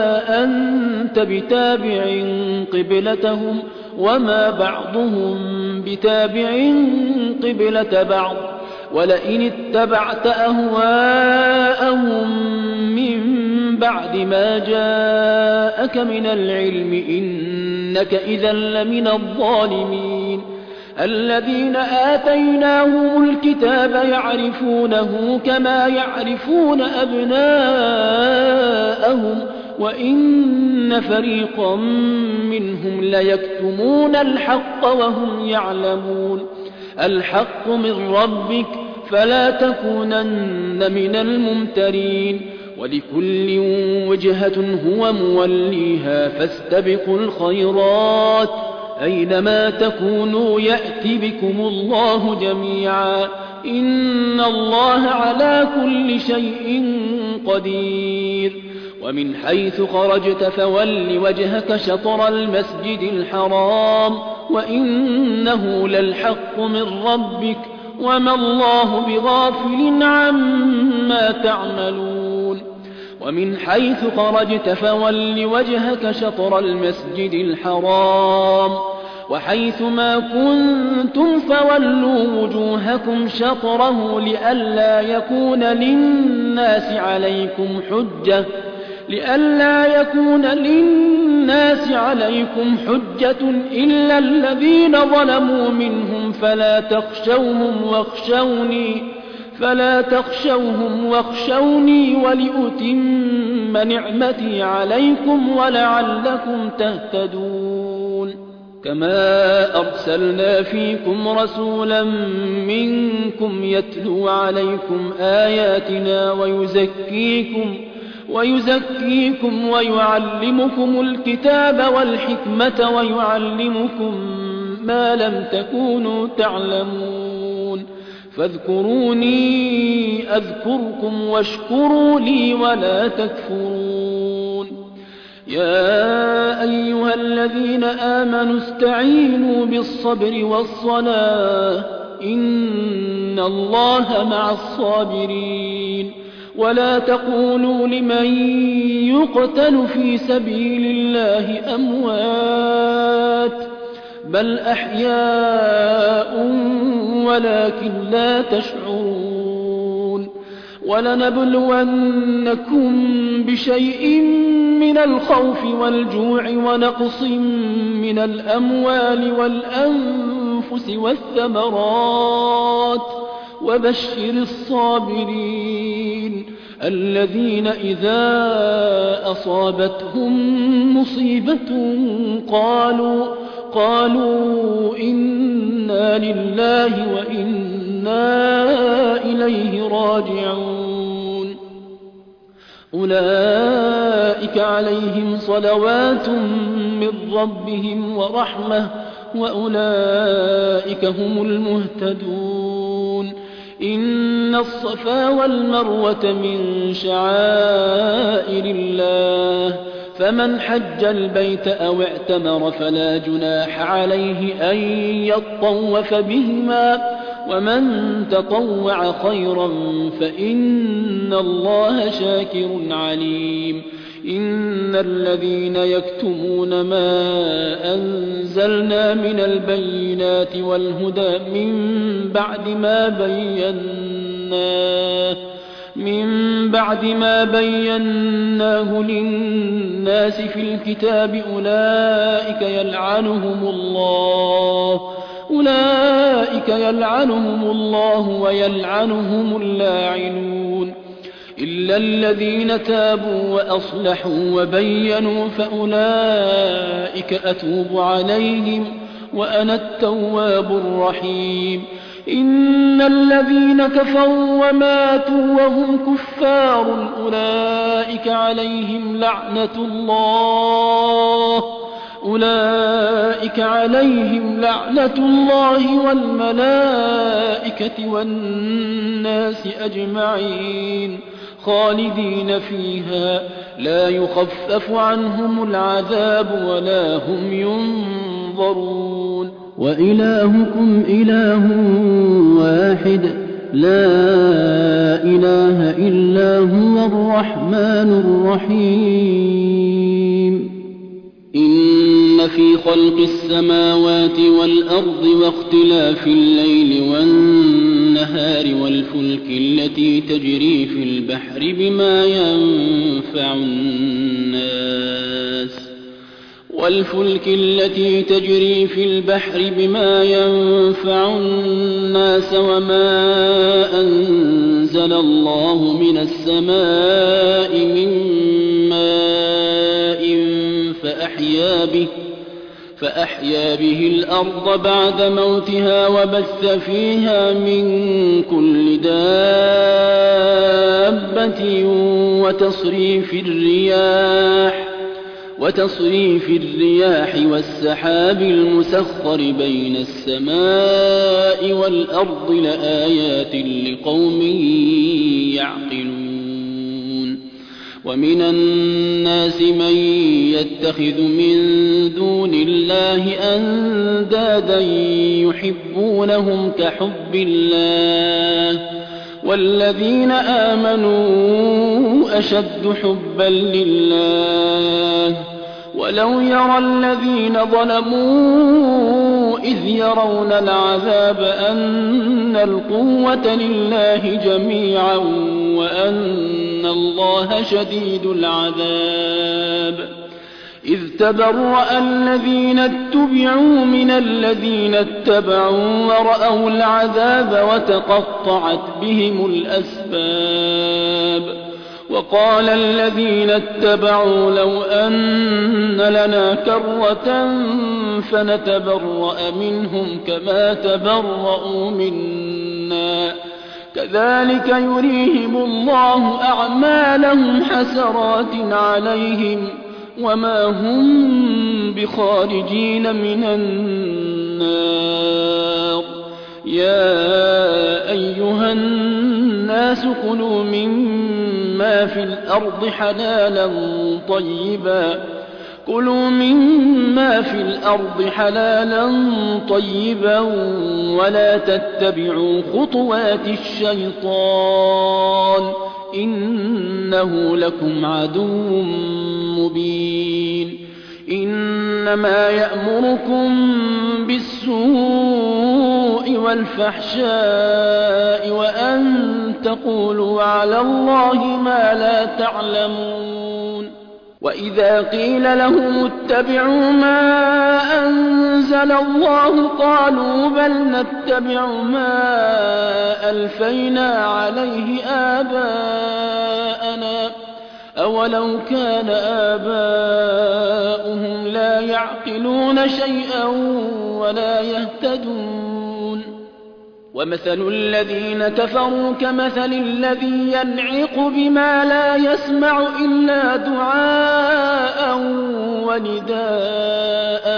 أنت بتابع قبلتهم وما بعضهم بتابع قبلة بعض ولئن اتبعت أهواءهم من بعد ما جاءك من العلم إنك إذا لمن الظالمين الذين آتيناهم الكتاب يعرفونه كما يعرفون أبناءهم وإن فريقا منهم ليكتمون الحق وهم يعلمون الحق من ربك فلا تكونن من الممترين ولكل وجهة هو موليها فاستبقوا الخيرات أينما تكونوا يأت بكم الله جميعا إن الله على كل شيء قدير ومن حيث خرجت فول وجهك شطر المسجد الحرام وإنه للحق من ربك وما الله بغافل عما تعملون ومن حيث خرجت فول وجهك شطر المسجد الحرام وحيث ما كنتم فولوا وجوهكم شطره لئلا يكون للناس عليكم حجة إلا الذين ظلموا منهم فلا تخشوهم واخشوني ولأتم نعمتي عليكم ولعلكم تهتدون كما أرسلنا فيكم رسولا منكم يتلو عليكم آياتنا ويزكيكم ويعلمكم الكتاب والحكمة ويعلمكم ما لم تكونوا تعلمون فاذكروني أذكركم واشكروا لي ولا تكفرون يا أيها الذين آمنوا استعينوا بالصبر والصلاة إن الله مع الصابرين ولا تقولوا لمن يقتل في سبيل الله أموات بل أحياء ولكن لا تشعرون ولنبلونكم بشيء من الخوف والجوع ونقص من الأموال والأنفس والثمرات وبشر الصابرين الذين إذا أصابتهم مصيبة قالوا إنا لله وإنا إنا إليه راجعون أولئك عليهم صلوات من ربهم ورحمة وأولئك هم المهتدون إن الصفا والمروة من شعائر الله فمن حج البيت أو اعتمر فلا جناح عليه أن يطوف بهما ومن تطوع خيرا فإن الله شاكر عليم إن الذين يكتمون ما أنزلنا من البينات والهدى من بعد ما بيناه للناس في الكتاب أولئك يلعنهم الله ويلعنهم اللاعنون إلا الذين تابوا وأصلحوا وبينوا فأولئك أتوب عليهم وأنا التواب الرحيم إن الذين كفروا وماتوا وهم كفار أولئك عليهم لعنة الله والملائكة والناس أجمعين خالدين فيها لا يخفف عنهم العذاب ولا هم ينظرون وإلهكم إله واحد لا إله إلا هو الرحمن الرحيم إن في خلق السماوات والأرض واختلاف الليل والنهار والفلك التي تجري في البحر بما ينفع الناس وما أنزل الله من السماء من ماء فأحيا به الأرض بعد موتها وبث فيها من كل دابة وتصريف الرياح والسحاب المسخر بين السماء والأرض لآيات لقوم يعقلون ومن الناس من يتخذ من دون الله أندادا يحبونهم كحب الله والذين آمنوا أشد حبا لله ولو يرى الذين ظلموا إذ يرون العذاب أن القوة لله جميعا وأن الله شديد العذاب إذ تبرأ الذين اتبعوا من الذين اتبعوا ورأوا العذاب وتقطعت بهم الأسباب وقال الذين اتبعوا لو أن لنا كرة فنتبرأ منهم كما تبرأوا منا كذلك يريهم الله أعمالهم حسرات عليهم وما هم بخارجين من النار يا أيها الناس كلوا مما في الأرض حلالا طيبا ولا تتبعوا خطوات الشيطان إنه لكم عدو مبين إنما يأمركم بالسوء والفحشاء وأن تقولوا على الله ما لا تعلمون وإذا قيل لهم اتبعوا ما أنزل الله قالوا بل نتبع ما ألفينا عليه آباءنا أولو كان آباؤهم لا يعقلون شيئا ولا يهتدون ومثل الذين كفروا كمثل الذي ينعق بما لا يسمع إلا دعاء ونداء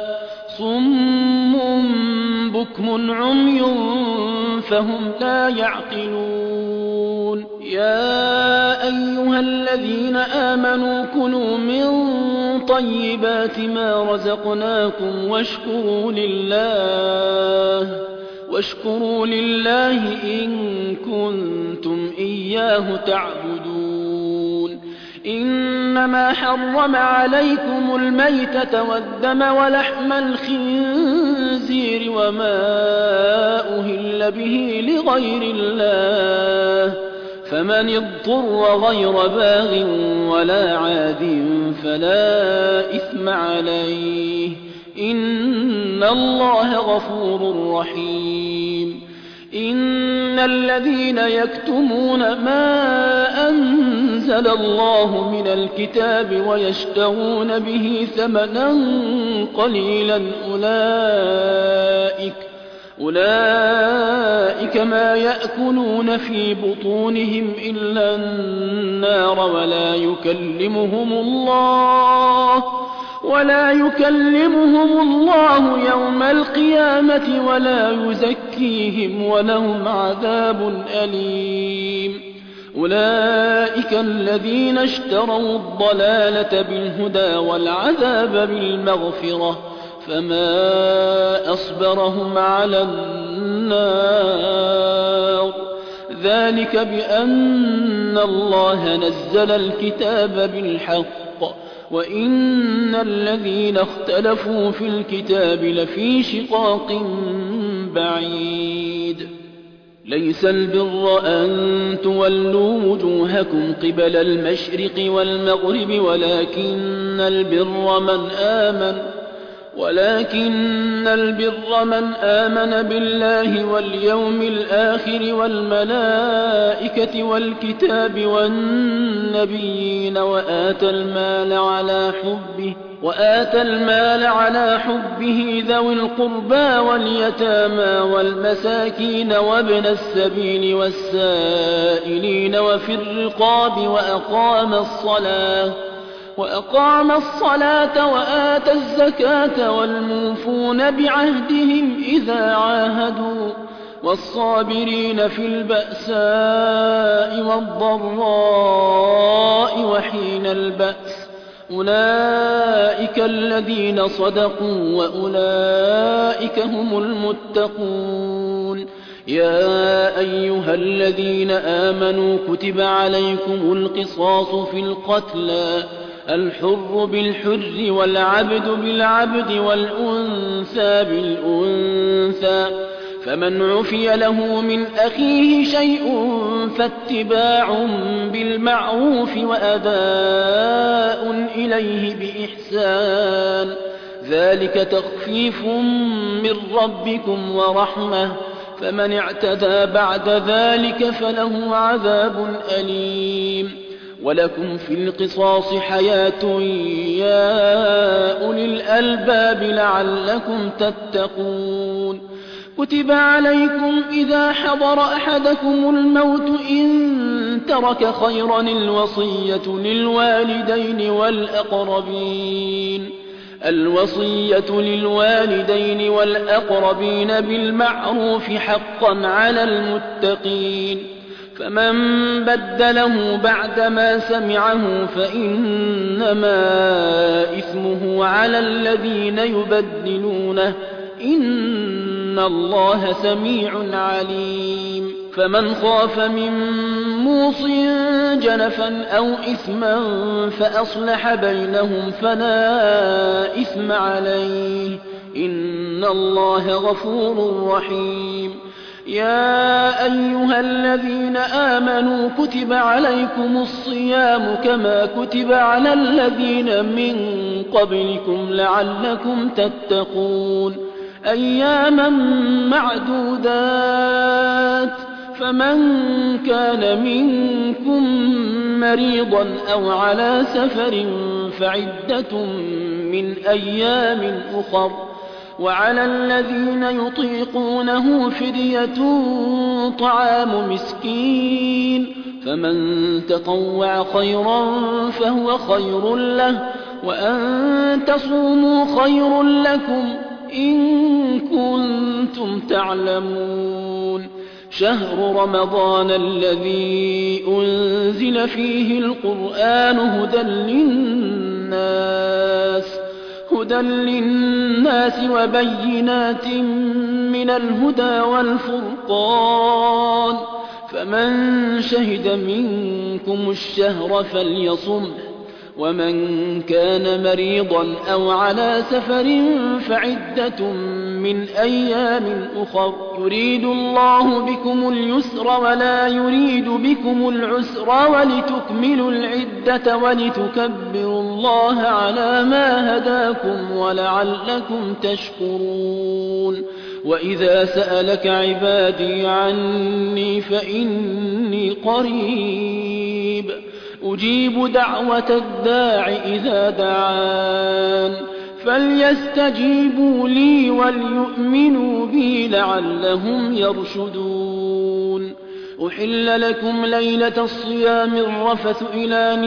صم بكم عمي فهم لا يعقلون يا أيها الذين آمنوا كلوا من طيبات ما رزقناكم واشكروا لله إن كنتم إياه تعبدون إنما حرم عليكم الميتة والدم ولحم الخنزير وما أهل به لغير الله فمن اضطر غير باغ ولا عاد فلا إثم عليه إن الله غفور رحيم إن الذين يكتمون ما أنزل الله من الكتاب ويشترون به ثمنا قليلا أولئك ما يأكلون في بطونهم إلا النار ولا يكلمهم الله يوم القيامة ولا يزكيهم ولهم عذاب أليم أولئك الذين اشتروا الضلالة بالهدى والعذاب بالمغفرة فما أصبرهم على النار ذلك بأن الله نزل الكتاب بالحق وإن الذين اختلفوا في الكتاب لفي شقاق بعيد ليس البر أن تولوا وجوهكم قبل المشرق والمغرب ولكن البر من آمن بالله واليوم الآخر والملائكة والكتاب والنبيين وآتى المال على حبه ذوي القربى واليتامى والمساكين وابن السبيل والسائلين وفي الرقاب وأقام الصلاة وآتى الزكاة والموفون بعهدهم إذا عاهدوا والصابرين في البأساء والضراء وحين البأس أولئك الذين صدقوا وأولئك هم المتقون يا أيها الذين آمنوا كتب عليكم القصاص في القتلى الحر بالحر والعبد بالعبد والأنثى بالأنثى فمن عفي له من أخيه شيء فاتباع بالمعروف وأداء إليه بإحسان ذلك تخفيف من ربكم ورحمة فمن اعتدى بعد ذلك فله عذاب أليم ولكم في القصاص حياة يا أولي الألباب لعلكم تتقون كتب عليكم إذا حضر أحدكم الموت إن ترك خيرا الوصية للوالدين والأقربين بالمعروف حقا على المتقين فمن بدله بعدما سمعه فإنما إثمه على الذين يبدلونه إن الله سميع عليم فمن خاف من موص جنفا أو إثما فأصلح بينهم فلا إثم عليه إن الله غفور رحيم يا أيها الذين آمنوا كتب عليكم الصيام كما كتب على الذين من قبلكم لعلكم تتقون أياما معدودات فمن كان منكم مريضا أو على سفر فعدة من أيام أخر وعلى الذين يطيقونه فدية طعام مسكين فمن تطوع خيرا فهو خير له وأن تصوموا خير لكم إن كنتم تعلمون شهر رمضان الذي أنزل فيه القرآن هدى للناس وبينات من الهدى والفرقان فمن شهد منكم الشهر فليصمه ومن كان مريضا أو على سفر فعدة من أيام أخر يريد الله بكم اليسر ولا يريد بكم العسر ولتكملوا العدة ولتكبروا الله على ما هداكم ولعلكم تشكرون وإذا سألك عبادي عني فإني قريب أجيب دعوة الداع إذا دعان فليستجيبوا لي وليؤمنوا بي لعلهم يرشدون أحل لكم ليلة الصيام الرفث إلى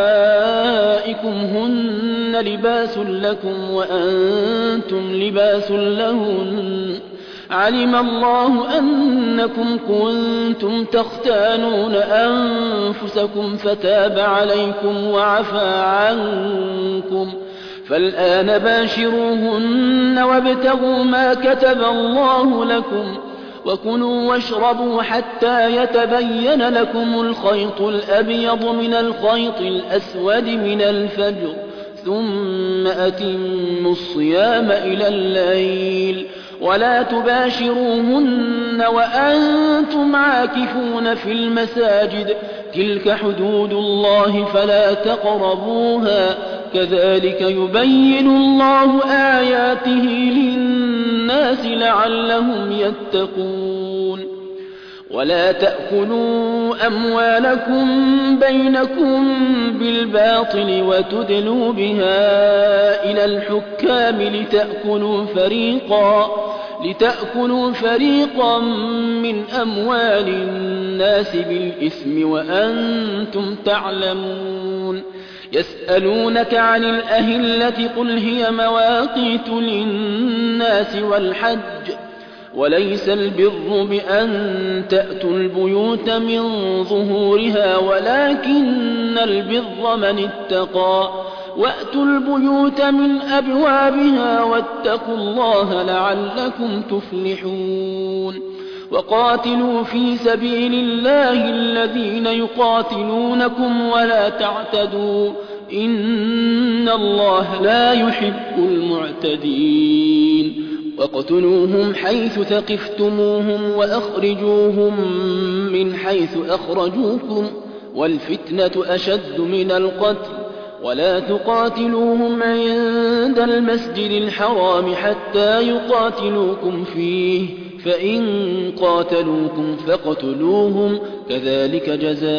نسائكم هن لباس لكم وأنتم لباس لهن علم الله أنكم كنتم تختانون أنفسكم فتاب عليكم وعفى عنكم فالآن باشروهن وابتغوا ما كتب الله لكم وكلوا واشربوا حتى يتبين لكم الخيط الأبيض من الخيط الأسود من الفجر ثم أتموا الصيام إلى الليل ولا تباشروهن وأنتم عاكفون في المساجد تلك حدود الله فلا تقربوها كذلك يبين الله آياته للناس لعلهم يتقون ولا تأكلوا أموالكم بينكم بالباطل وتدلوا بها إلى الحكام لتأكلوا فريقا من أموال الناس بالإثم وأنتم تعلمون يسألونك عن الأهلة قل هي مواقيت للناس والحج وليس البر بأن تأتوا البيوت من ظهورها ولكن البر من اتقى وأتوا البيوت من أبوابها واتقوا الله لعلكم تفلحون وقاتلوا في سبيل الله الذين يقاتلونكم ولا تعتدوا إن الله لا يحب المعتدين واقتلوهم حيث ثقفتموهم وأخرجوهم من حيث أخرجوكم والفتنة أشد من القتل ولا تقاتلوهم عند المسجد الحرام حتى يقاتلوكم فيه فإن قاتلوكم فاقتلوهم كذلك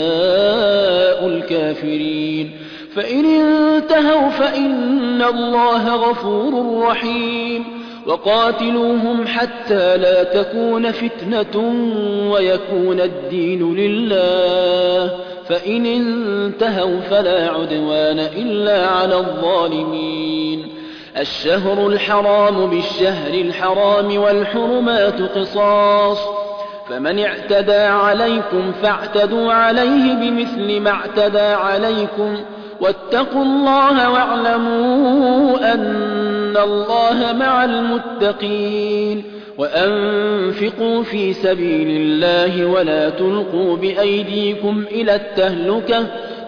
جزاء الكافرين فإن انتهوا فإن الله غفور رحيم وقاتلوهم حتى لا تكون فتنة ويكون الدين لله فإن انتهوا فلا عدوان إلا على الظالمين الشهر الحرام بالشهر الحرام والحرمات قصاص فمن اعتدى عليكم فاعتدوا عليه بمثل ما اعتدى عليكم واتقوا الله واعلموا أن الله مع المتقين وأنفقوا في سبيل الله ولا تلقوا بأيديكم إلى التهلكة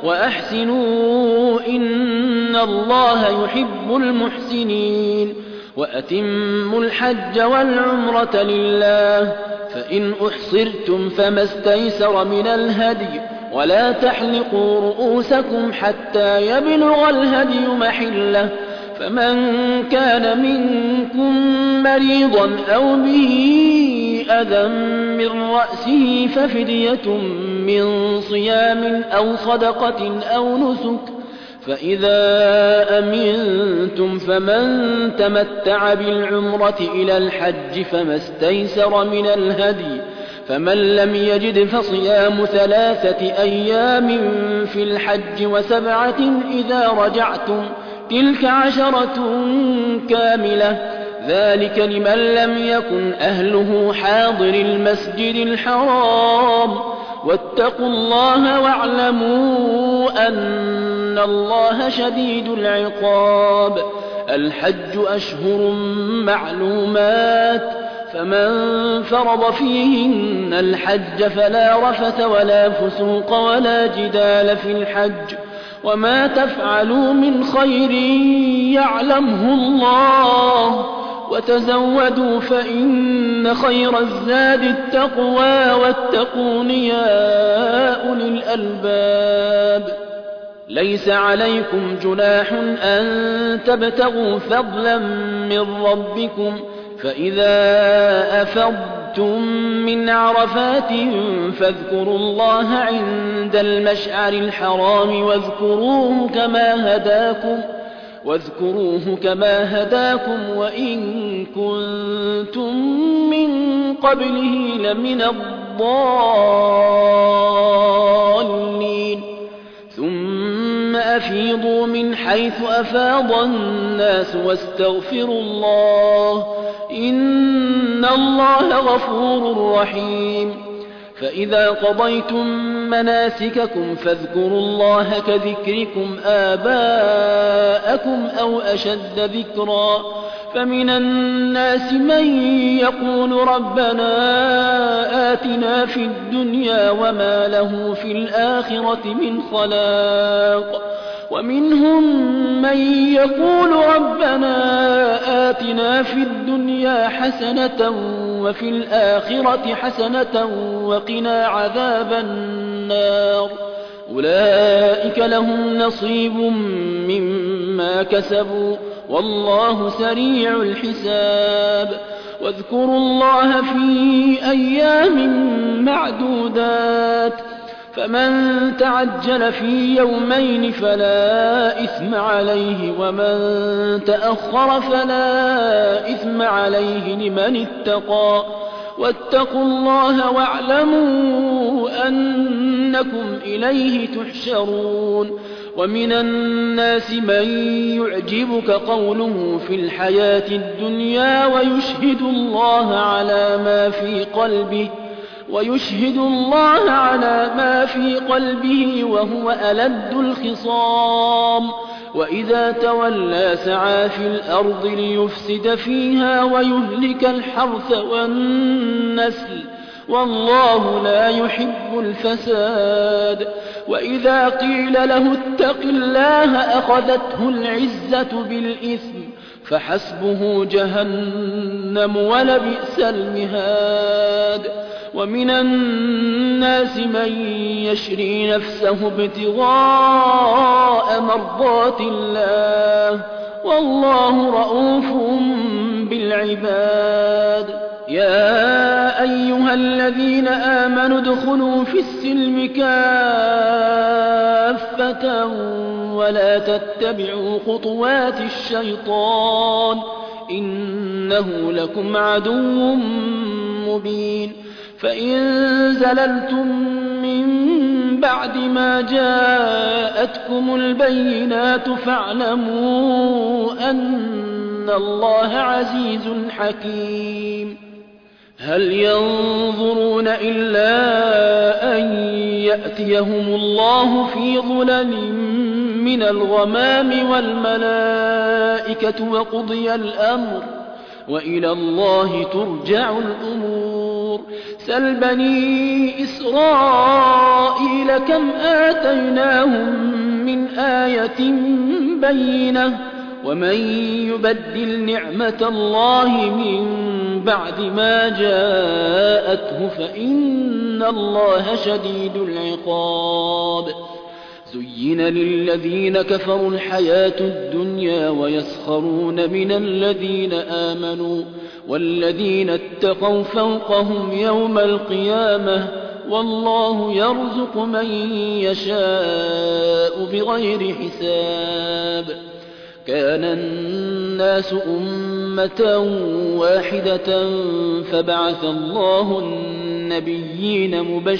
وأحسنوا إن الله يحب المحسنين وأتموا الحج والعمرة لله فإن أحصرتم فما استيسر من الهدي ولا تحلقوا رؤوسكم حتى يبلغ الهدي محله فمن كان منكم مريضا أو به أذى من رأسه ففدية من صيام أو صدقة أو نسك فإذا أمنتم فمن تمتع بالعمرة إلى الحج فما استيسر من الهدي فمن لم يجد فصيام 3 أيام في الحج و7 إذا رجعتم تلك 10 كاملة ذلك لمن لم يكن أهله حاضر المسجد الحرام واتقوا الله واعلموا أن الله شديد العقاب الحج أشهر معلومات فمن فرض فيهن الحج فلا رفث ولا فسوق ولا جدال في الحج وما تفعلوا من خير يعلمه الله وتزودوا فإن خير الزاد التقوى واتقون يا أولي الألباب ليس عليكم جناح أن تبتغوا فضلا من ربكم فإذا أفضتم من عرفات فاذكروا الله عند المشعر الحرام واذكروه كما هداكم وإن كنتم من قبله لمن الضالين ثم أفيضوا من حيث أفاض الناس واستغفروا الله إن الله غفور رحيم فإذا قضيتم مناسككم فاذكروا الله كذكركم آباءكم أو أشد ذكرا فمن الناس من يقول ربنا آتنا في الدنيا وما له في الآخرة من خلاق ومنهم من يقول ربنا آتنا في الدنيا حسنة وفي الآخرة حسنة وقنا عذاب النار أولئك لهم نصيب مما كسبوا والله سريع الحساب واذكروا الله في أيام معدودات فمن تعجل في يومين فلا إثم عليه ومن تأخر فلا إثم عليه لمن اتقى واتقوا الله واعلموا أنكم إليه تحشرون ومن الناس من يعجبك قوله في الحياة الدنيا ويشهد الله على ما في قلبه وهو ألد الخصام وإذا تولى سعى في الأرض ليفسد فيها ويهلك الحرث والنسل والله لا يحب الفساد وإذا قيل له اتق الله أخذته العزة بالإثم فحسبه جهنم ولبئس المهاد ومن الناس من يشري نفسه ابتغاء مرضات الله والله رءوف بالعباد يا أيها الذين آمنوا ادخلوا في السلم كافة ولا تتبعوا خطوات الشيطان إنه لكم عدو مبين فإن زللتم من بعد ما جاءتكم البينات فاعلموا أن الله عزيز حكيم هل ينظرون إلا أن يأتيهم الله في ظلل من الغمام والملائكة وقضي الأمر وإلى الله ترجع الأمور سل بني إسرائيل كم آتيناهم من آية بينة ومن يبدل نعمة الله من بعد ما جاءته فإن الله شديد العقاب زين للذين كفروا الحياة الدنيا ويسخرون من الذين آمنوا والذين اتقوا فوقهم يوم القيامة والله يرزق من يشاء الجزاء بغير حساب كان الناس أمة واحدة فبعث الله النبيين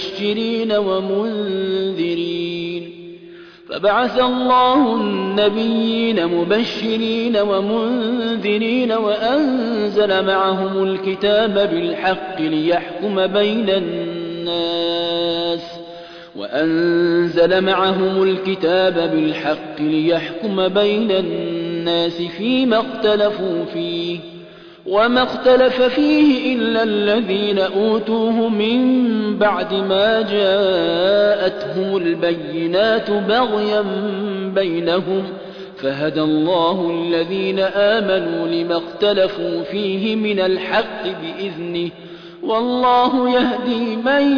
مبشرين ومنذرين وأنزل معهم الكتاب بالحق ليحكم بين الناس فيما اختلفوا فيه وما اختلف فيه إلا الذين أوتوه من بعد ما جاءتهم البينات بغيا بينهم فهدى الله الذين آمنوا لما اختلفوا فيه من الحق بإذنه والله يهدي من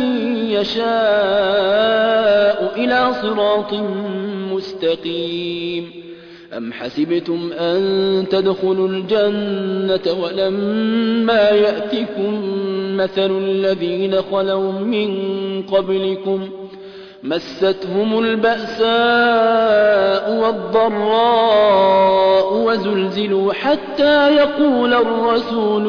يشاء إلى صراط مستقيم أم حسبتم أن تدخلوا الجنة ولما يأتكم مثل الذين خلوا من قبلكم مستهم البأساء والضراء وزلزلوا حتى يقول الرسول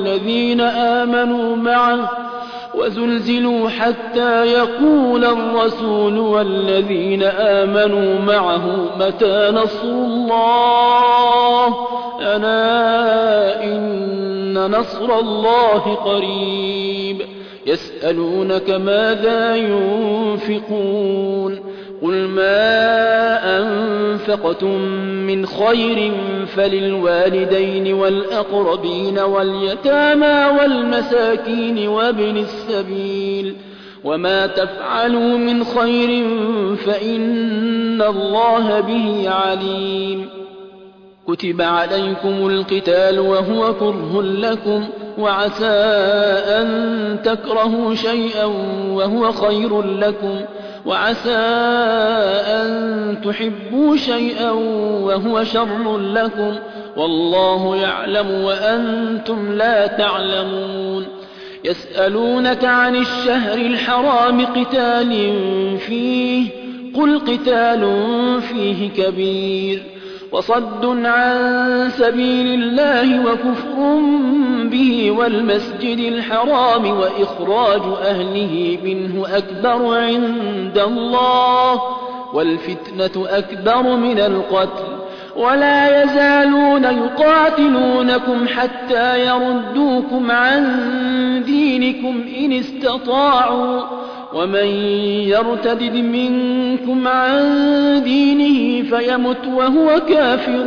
والذين آمنوا معه متى نصر الله ألا إن نصر الله قريب يسألونك ماذا ينفقون قل ما أنفقتم من خير فللوالدين والأقربين واليتامى والمساكين وابن السبيل وما تفعلوا من خير فإن الله به عليم كتب عليكم القتال وهو كره لكم وعسى أن تكرهوا شيئا وهو خير لكم وعسى أن تحبوا شيئا وهو شر لكم والله يعلم وأنتم لا تعلمون يسألونك عن الشهر الحرام قتال فيه قل قتال فيه كبير وصد عن سبيل الله وكفر به والمسجد الحرام وإخراج أهله منه أكبر عند الله والفتنة أكبر من القتل ولا يزالون يقاتلونكم حتى يردوكم عن دينكم إن استطاعوا ومن يرتد منكم عن دينه فيمت وهو كافر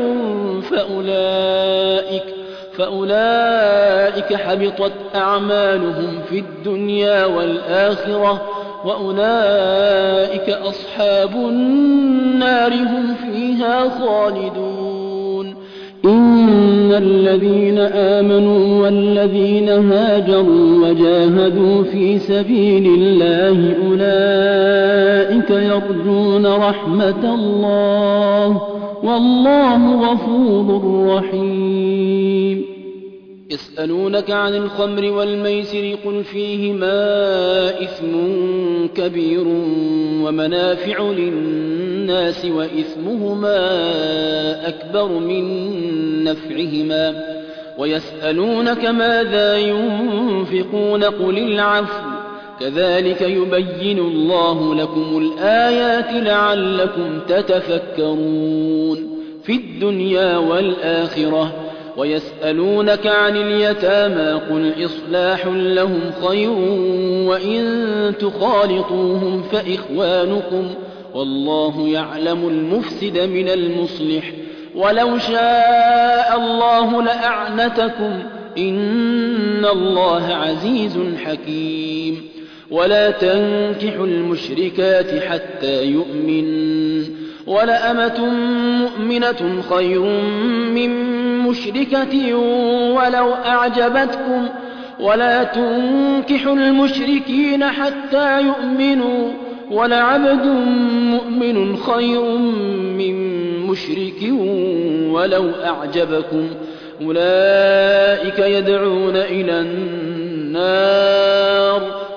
فأولئك حبطت أعمالهم في الدنيا والآخرة وأولئك أصحاب النار هم فيها خالدون إن الذين آمنوا والذين هاجروا وجاهدوا في سبيل الله أولئك يرجون رحمة الله والله غفور رحيم يسألونك عن الخمر والميسر قل فيهما إثم كبير ومنافع للناس وإثمهما أكبر من نفعهما ويسألونك ماذا ينفقون قل العفو كذلك يبين الله لكم الآيات لعلكم تتفكرون في الدنيا والآخرة ويسألونك عن اليتامى قل إصلاح لهم خير وإن تخالطوهم فإخوانكم والله يعلم المفسد من المصلح ولو شاء الله لأعنتكم إن الله عزيز حكيم ولا تنكحوا المشركات حتى يؤمنوا ولأمة مؤمنة خير من مشركة ولو أعجبتكم ولا تنكحوا المشركين حتى يؤمنوا ولعبد مؤمن خير من مشرك ولو أعجبكم أولئك يدعون إلى النار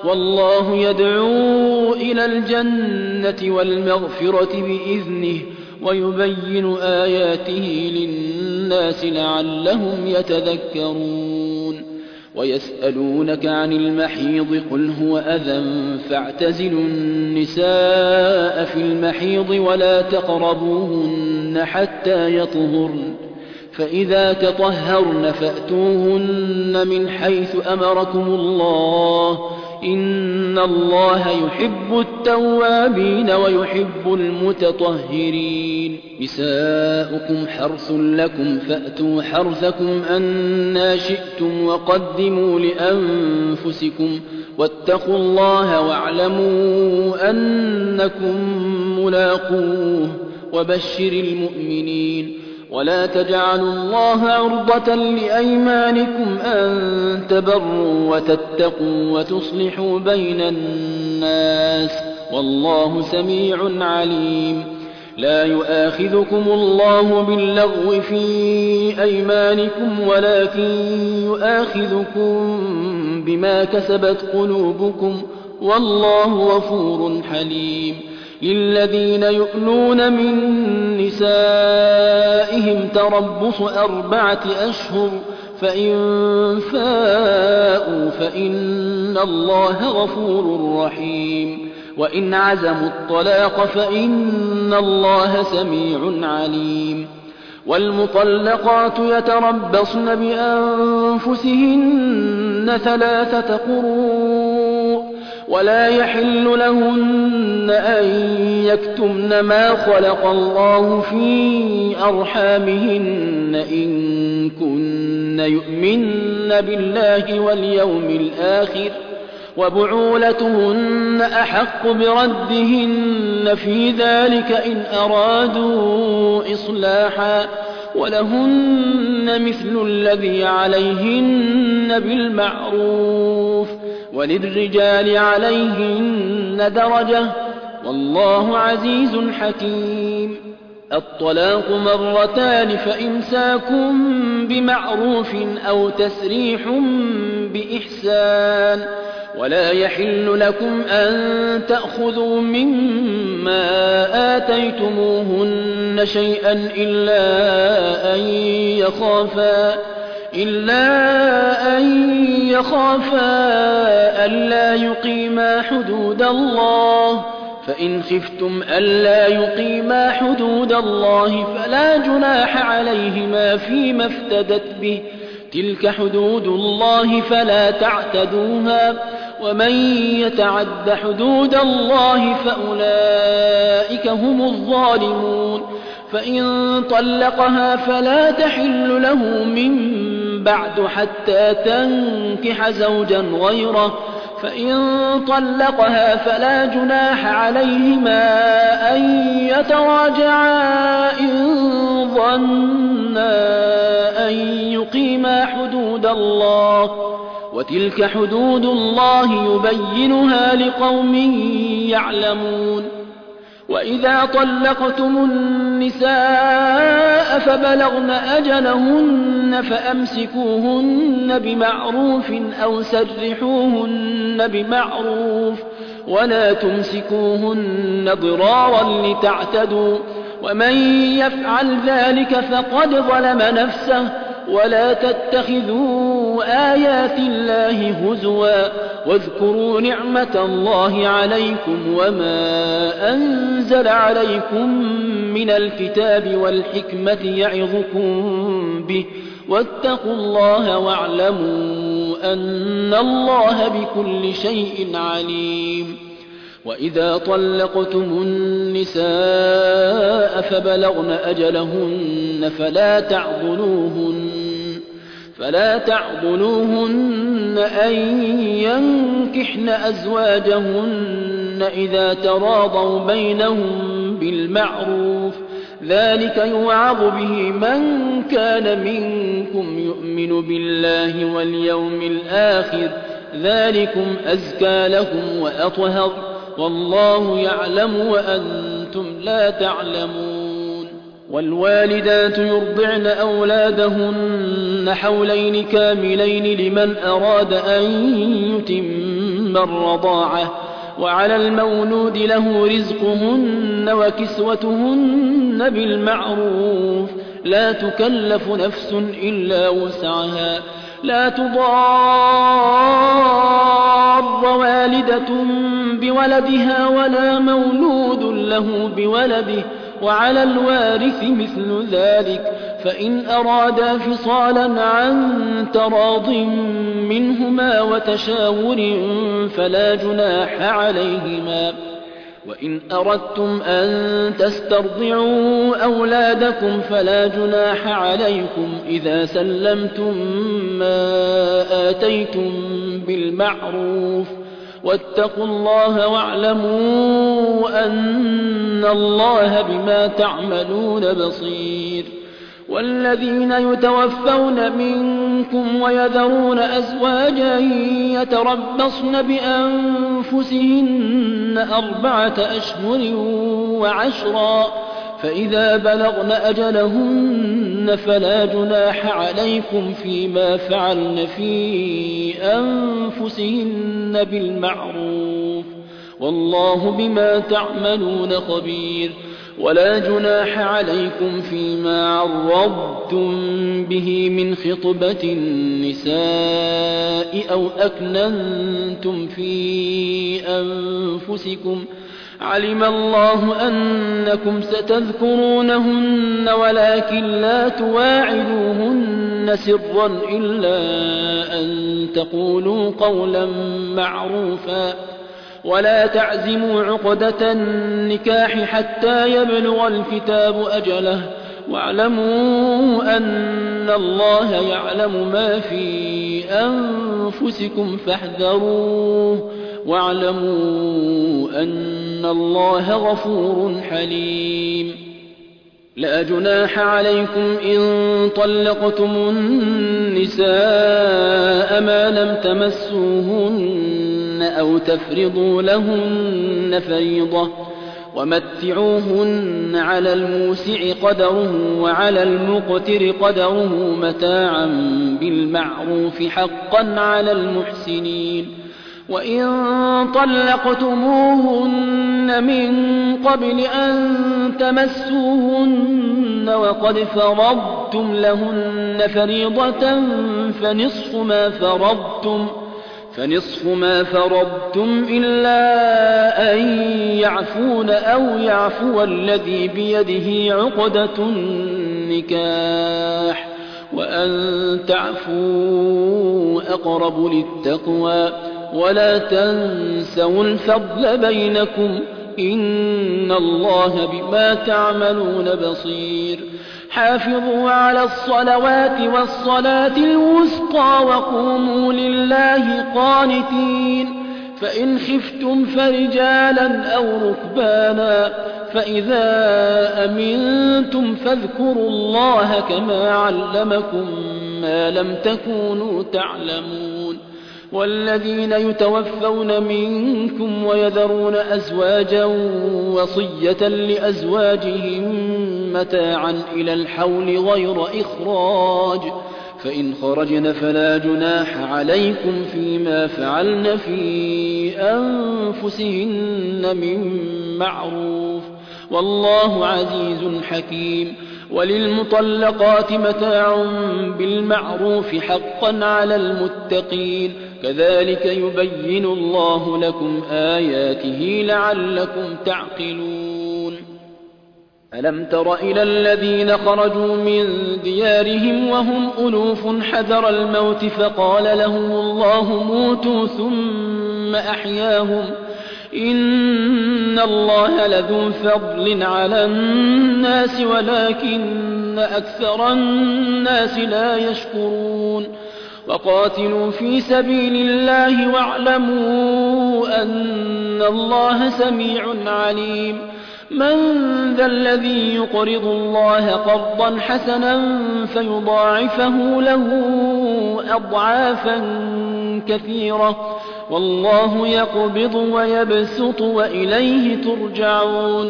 والله يدعو إلى الجنة والمغفرة بإذنه ويبين آياته للناس لعلهم يتذكرون ويسألونك عن المحيض قل هو أذى فاعتزلوا النساء في المحيض ولا تقربوهن حتى يطهرن فإذا تطهرن فأتوهن من حيث أمركم الله إن الله يحب التوابين ويحب المتطهرين نساؤكم حرث لكم فأتوا حرثكم أنى شئتم وقدموا لأنفسكم واتقوا الله واعلموا أنكم ملاقوه وبشر المؤمنين ولا تجعلوا الله عرضة لأيمانكم أن تبروا وتتقوا وتصلحوا بين الناس والله سميع عليم لا يؤاخذكم الله باللغو في أيمانكم ولكن يؤاخذكم بما كسبت قلوبكم والله غفور حليم للذين يؤلون من نسائهم تربص 4 أشهر فإن فاءوا فإن الله غفور رحيم وإن عزموا الطلاق فإن الله سميع عليم والمطلقات يتربصن بأنفسهن 3 قروء ولا يحل لهن أن يكتمن ما خلق الله في أرحامهن إن كن يؤمن بالله واليوم الآخر وبعولتهن أحق بردهن في ذلك إن أرادوا إصلاحا ولهن مثل الذي عليهن بالمعروف وللرجال عليهن درجة والله عزيز حكيم الطلاق 2 فإمساك بمعروف أو تسريح بإحسان ولا يحل لكم أن تأخذوا مما آتيتموهن شيئا إلا أن يخافا ألا يقيما حدود الله فإن خفتم ألا يقيما حدود الله فلا جناح عليهما فيما افتدت به تلك حدود الله فلا تعتدوها ومن يتعد حدود الله فأولئك هم الظالمون فإن طلقها فلا تحل له من بعد حتى تنكح زوجا غيره فإن طلقها فلا جناح عليهما أن يتراجعا إن ظنا أن يقيما حدود الله وتلك حدود الله يبينها لقوم يعلمون وإذا طلقتم النساء فبلغن أجلهن فأمسكوهن بمعروف أو سرحوهن بمعروف ولا تمسكوهن ضرارا لتعتدوا ومن يفعل ذلك فقد ظلم نفسه ولا تتخذوا آيات الله هزوا واذكروا نعمة الله عليكم وما أنزل عليكم من الكتاب والحكمة يعظكم به واتقوا الله واعلموا أن الله بكل شيء عليم وإذا طلقتم النساء فبلغن أجلهن فلا تعضلوهن أن ينكحن أزواجهن إذا تراضوا بينهم بالمعروف ذلك يوعظ به من كان منكم يؤمن بالله واليوم الآخر ذلكم أزكى لكم وأطهر والله يعلم وأنتم لا تعلمون والوالدات يرضعن أولادهن حولين كاملين لمن أراد أن يتم الرضاعة وعلى المولود له رزقهن وكسوتهن بالمعروف لا تكلف نفس إلا وسعها لا تضار والدة بولدها ولا مولود له بولده وعلى الوارث مثل ذلك فإن أرادا فصالا عن تراض منهما وتشاور فلا جناح عليهما وإن أردتم أن تسترضعوا أولادكم فلا جناح عليكم إذا سلمتم ما آتيتم بالمعروف واتقوا الله واعلموا أن الله بما تعملون بصير والذين يتوفون منكم ويذرون أزواجا يتربصن بأنفسهن 4 أشهر وعشرا فإذا بلغن أجلهن فلا جناح عليكم فيما فعلن في أنفسهن بالمعروف والله بما تعملون خبير ولا جناح عليكم فيما عرضتم به من خطبة النساء أو أكننتم في أنفسكم علم الله أنكم ستذكرونهن ولكن لا تواعدوهن سرا إلا أن تقولوا قولا معروفا ولا تعزموا عقدة النكاح حتى يبلغ الكتاب أجله واعلموا أن الله يعلم ما في أنفسكم فاحذروه واعلموا أن الله غفور حليم لا جناح عليكم إن طلقتم النساء ما لم تمسوهن أو تفرضوا لهن فريضة ومتعوهن على الموسع قدره وعلى المقتر قدره متاعا بالمعروف حقا على المحسنين وإن طلقتموهن من قبل أن تمسوهن وقد فرضتم لهن فريضة فنصف ما فرضتم إلا أن يعفون أو يعفو الذي بيده عقدة النكاح وأن تعفوا أقرب للتقوى ولا تنسوا الفضل بينكم إن الله بما تعملون بصير حافظوا على الصلوات والصلاة الوسطى وقوموا لله قانتين فإن خفتم فرجالا أو ركبانا فإذا أمنتم فاذكروا الله كما علمكم ما لم تكونوا تعلمون والذين يتوفون منكم ويذرون أزواجا وصية لأزواجهم متاعا إلى الحول غير إخراج فإن خرجن فلا جناح عليكم فيما فعلن في أنفسهن من معروف والله عزيز حكيم وللمطلقات متاع بالمعروف حقا على المتقين كذلك يبين الله لكم آياته لعلكم تعقلون ألم تر إلى الذين خرجوا من ديارهم وهم ألوف حذر الموت فقال لهم الله موتوا ثم أحياهم إن الله لذو فضل على الناس ولكن أكثر الناس لا يشكرون وقاتلوا في سبيل الله واعلموا أن الله سميع عليم من ذا الذي يقرض الله قرضا حسنا فيضاعفه له أضعافا كثيرة والله يقبض ويبسط وإليه ترجعون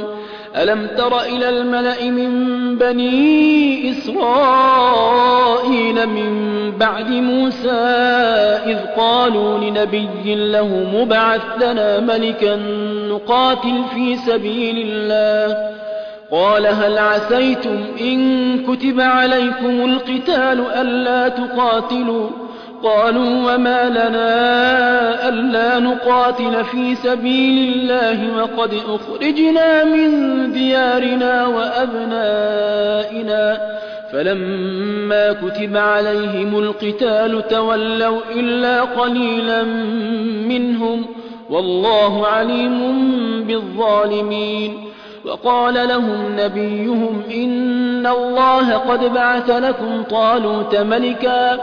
ألم تر إلى الملأ من بني إسرائيل من بعد موسى إذ قالوا لنبي له مبعث لنا ملكا نقاتل في سبيل الله قال هل عسيتم إن كتب عليكم القتال ألا تقاتلوا قالوا وما لنا ألا نقاتل في سبيل الله وقد أخرجنا من ديارنا وأبنائنا فلما كتب عليهم القتال تولوا إلا قليلا منهم والله عليم بالظالمين وقال لهم نبيهم إن الله قد بعث لكم طالوت ملكا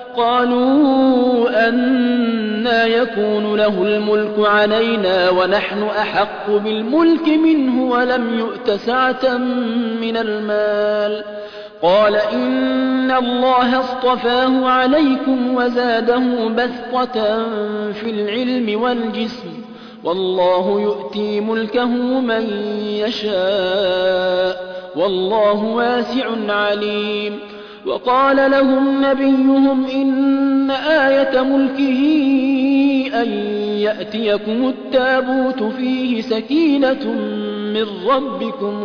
قالوا أنى يكون له الملك علينا ونحن أحق بالملك منه ولم يؤت سعة من المال قال إن الله اصطفاه عليكم وزاده بسطة في العلم والجسم والله يؤتي ملكه من يشاء والله واسع عليم وقال لهم نبيهم إن آية ملكه أن يأتيكم التابوت فيه سكينة من ربكم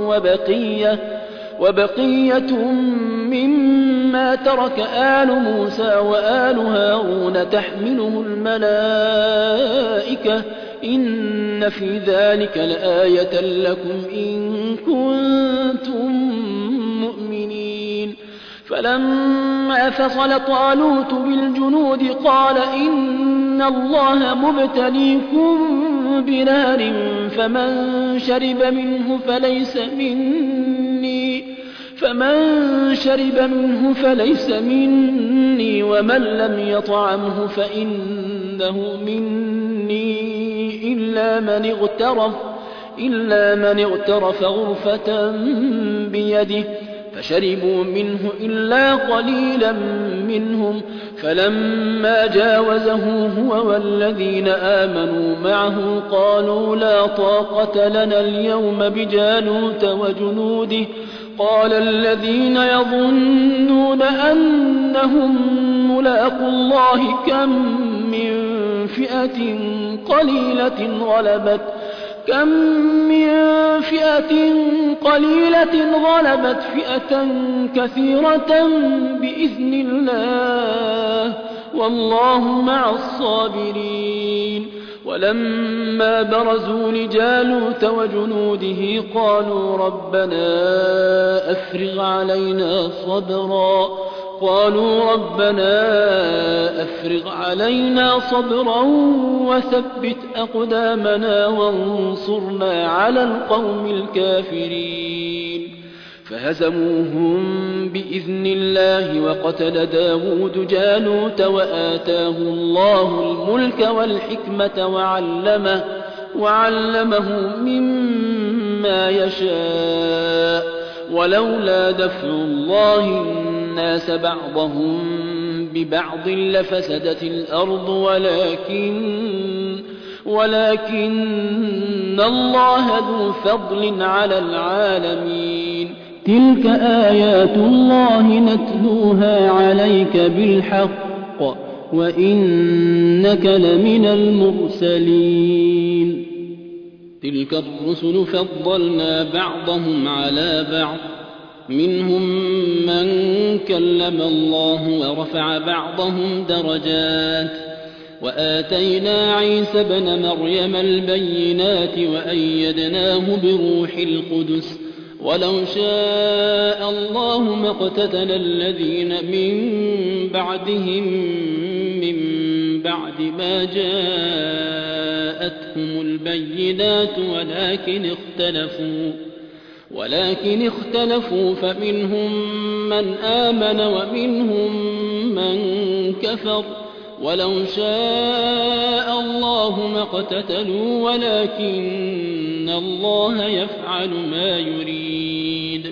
وبقية مما ترك آل موسى وآل هارون تحمله الملائكة إن في ذلك لآية لكم إن كنتم مؤمنين فلما فصل طالوت بالجنود قال إن الله مبتليكم بنار فمن شرب منه فليس مني ومن لم يطعمه فإنه مني إلا من اغترف غرفة بيده فشربوا منه إلا قليلا منهم فلما جاوزه هو والذين آمنوا معه قالوا لا طاقة لنا اليوم بجالوت وجنوده قال الذين يظنون أنهم ملاقو الله كم من فئة قليلة غلبت فئة كثيرة بإذن الله والله مع الصابرين ولما برزوا لجالوت وجنوده قالوا ربنا أفرغ علينا صبرا وثبت أقدامنا وانصرنا على القوم الكافرين فهزموهم بإذن الله وقتل داود جالوت وآتاه الله الملك والحكمة وعلمه مما يشاء ولولا دفع الله الناس بعضهم ببعض لفسدت الأرض ولكن الله ذو فضل على العالمين تلك آيات الله نتلوها عليك بالحق وإنك لمن المرسلين تلك الرسل فضلنا بعضهم على بعض منهم من كلم الله ورفع بعضهم درجات وآتينا عيسى ابن مريم البينات وأيدناه بروح القدس ولو شاء الله ما اقتتل الذين من بعدهم من بعد ما جاءتهم البينات ولكن اختلفوا فمنهم من آمن ومنهم من كفر ولو شاء الله ما اقتتلوا ولكن الله يفعل ما يريد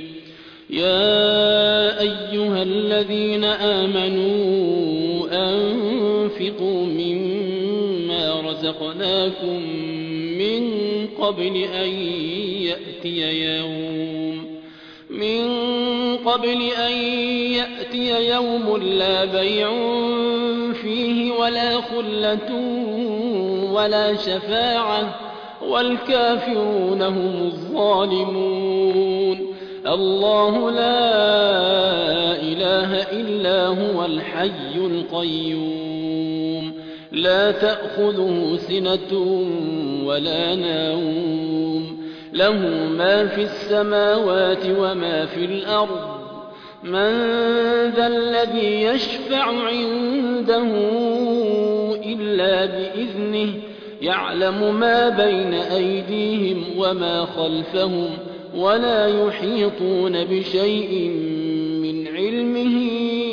يا أيها الذين آمنوا أنفقوا مما رزقناكم من قبل أن يأتي يوم لا بيع فيه ولا خلة ولا شفاعة والكافرون هم الظالمون. الله لا إله إلا هو الحي القيوم لا تأخذه سنة ولا نوم له ما في السماوات وما في الأرض من ذا الذي يشفع عنده إلا بإذنه يعلم ما بين أيديهم وما خلفهم ولا يحيطون بشيء من علمه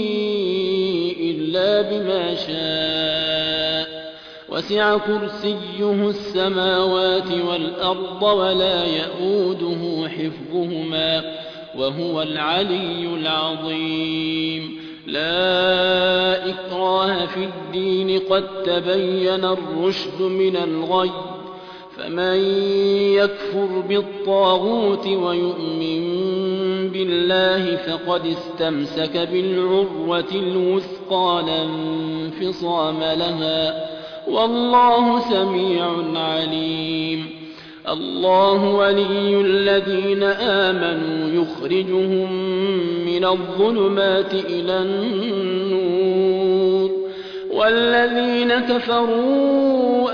إلا بما شاء وسع كرسيه السماوات والأرض ولا يئوده حفظهما وهو العلي العظيم. لا إكراه في الدين قد تبين الرشد من الغي فمن يكفر بالطاغوت ويؤمن بالله فقد استمسك بالعروة الوثقى لا انفصام لها والله سميع عليم. الله ولي الذين آمنوا يخرجهم من الظلمات إلى النور والذين كفروا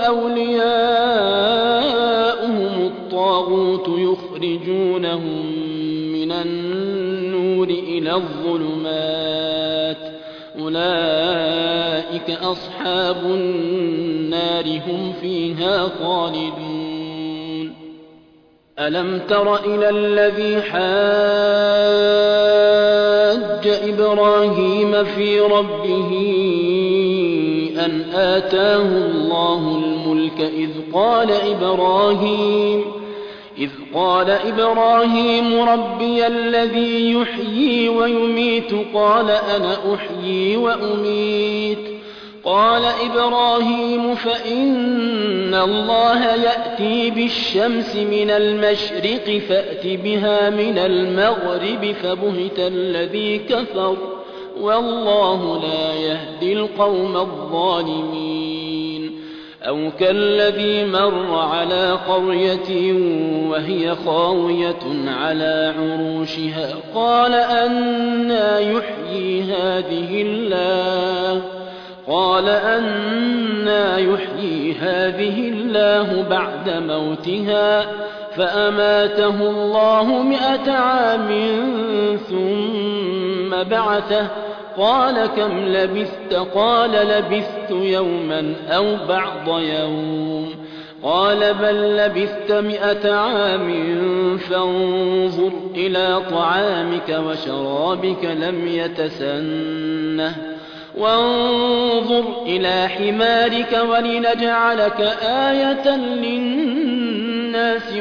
أولياؤهم الطاغوت يخرجونهم من النور إلى الظلمات أولئك أصحاب النار هم فيها خالدون. ألم تر إلى الذي حاج إبراهيم في ربه أن آتاه الله الملك إذ قال إبراهيم ربي الذي يحيي ويميت قال أنا أحيي وأميت قال إبراهيم فإن الله يأتي بالشمس من المشرق فأت بها من المغرب فبهت الذي كفر والله لا يهدي القوم الظالمين. أو كالذي مر على قرية وهي خاوية على عروشها قال أنى يحيي هذه الله بعد موتها فأماته الله 100 عام ثم بعثه قال كم لبثت قال لبثت يوما أو بعض يوم قال بل لبثت 100 عام فانظر إلى طعامك وشرابك لم يتسنه وانظر إلى حمارك ولنجعلك آية للناس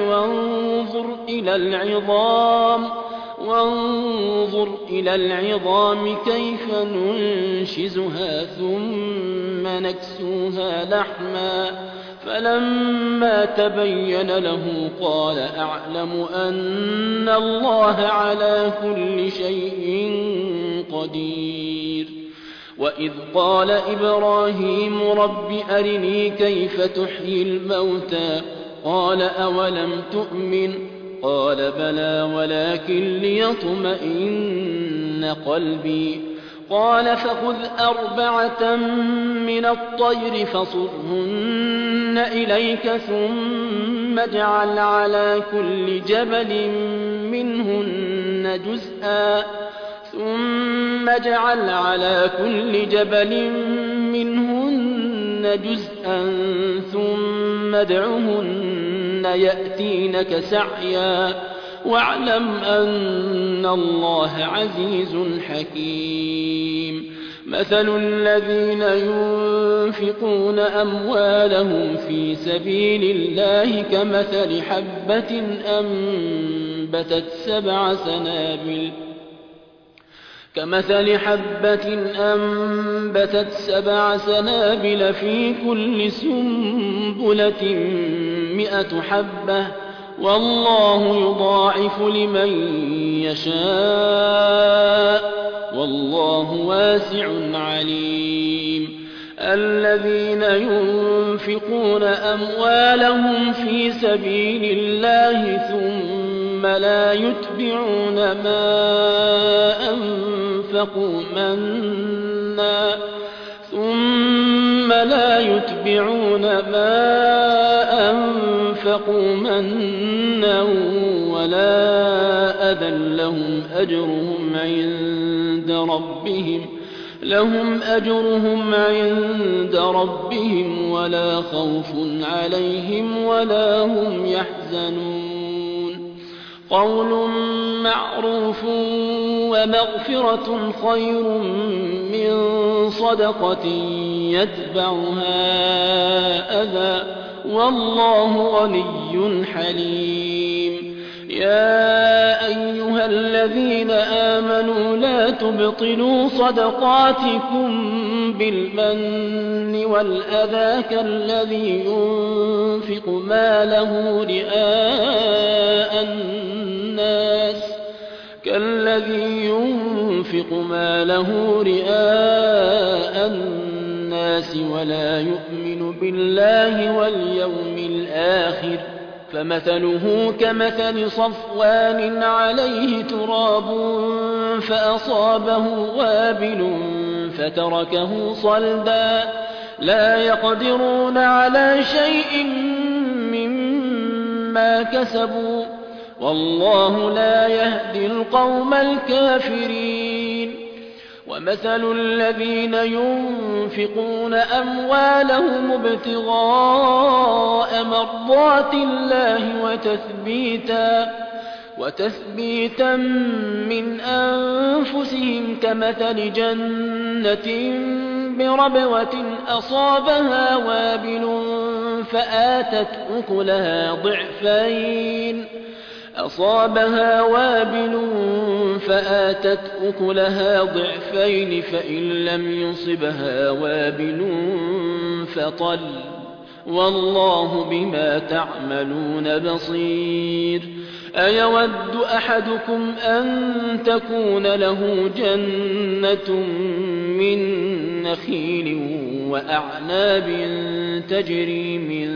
وانظر إلى العظام كيف ننشزها ثم نكسوها لحما فلما تبين له قال أعلم أن الله على كل شيء قدير. وإذ قال إبراهيم رب أرني كيف تحيي الموتى قال أولم تؤمن قال بلى ولكن ليطمئن قلبي قال فخذ 4 من الطير فصرهن إليك ثم اجعل على كل جبل منهن جزءا ثم ادعهن يأتينك سعيا واعلم أن الله عزيز حكيم. مثل الذين ينفقون أموالهم في سبيل الله كمثل حبة أنبتت 7 سنابل في كل سنبلة 100 حبة والله يضاعف لمن يشاء والله واسع عليم الذين ينفقون أموالهم في سبيل الله ثم لا يتبعون ما أنفقوا منا ولا أذى لهم أجرهم عند ربهم ولا خوف عليهم ولا هم يحزنون قول معروف ومغفرة خير من صدقة يتبعها أذى والله غني حليم يا أيها الذين آمنوا لا تبطلوا صدقاتكم بالمن والأذى كالذي ينفق ماله رئاء الناس ولا يؤمن بالله واليوم الآخر فمثله كمثل صفوان عليه تراب فأصابه وابل فتركه صلدا لا يقدرون على شيء مما كسبوا والله لا يهدي القوم الكافرين ومثل الذين ينفقون أموالهم ابتغاء مرضات الله وتثبيتا من أنفسهم كمثل جنة بربوة أصابها وابل فآتت أكلها ضعفين فإن لم يصبها وابل فطل والله بما تعملون بصير أيود أحدكم أن تكون له جنة من نخيل وأعناب تجري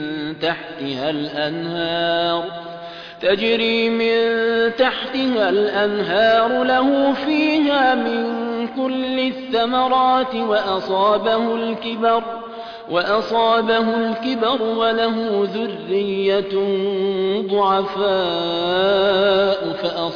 من تحتها الأنهار له فيها من كل الثمرات وأصابه الكبر وله ذرية ضعفاء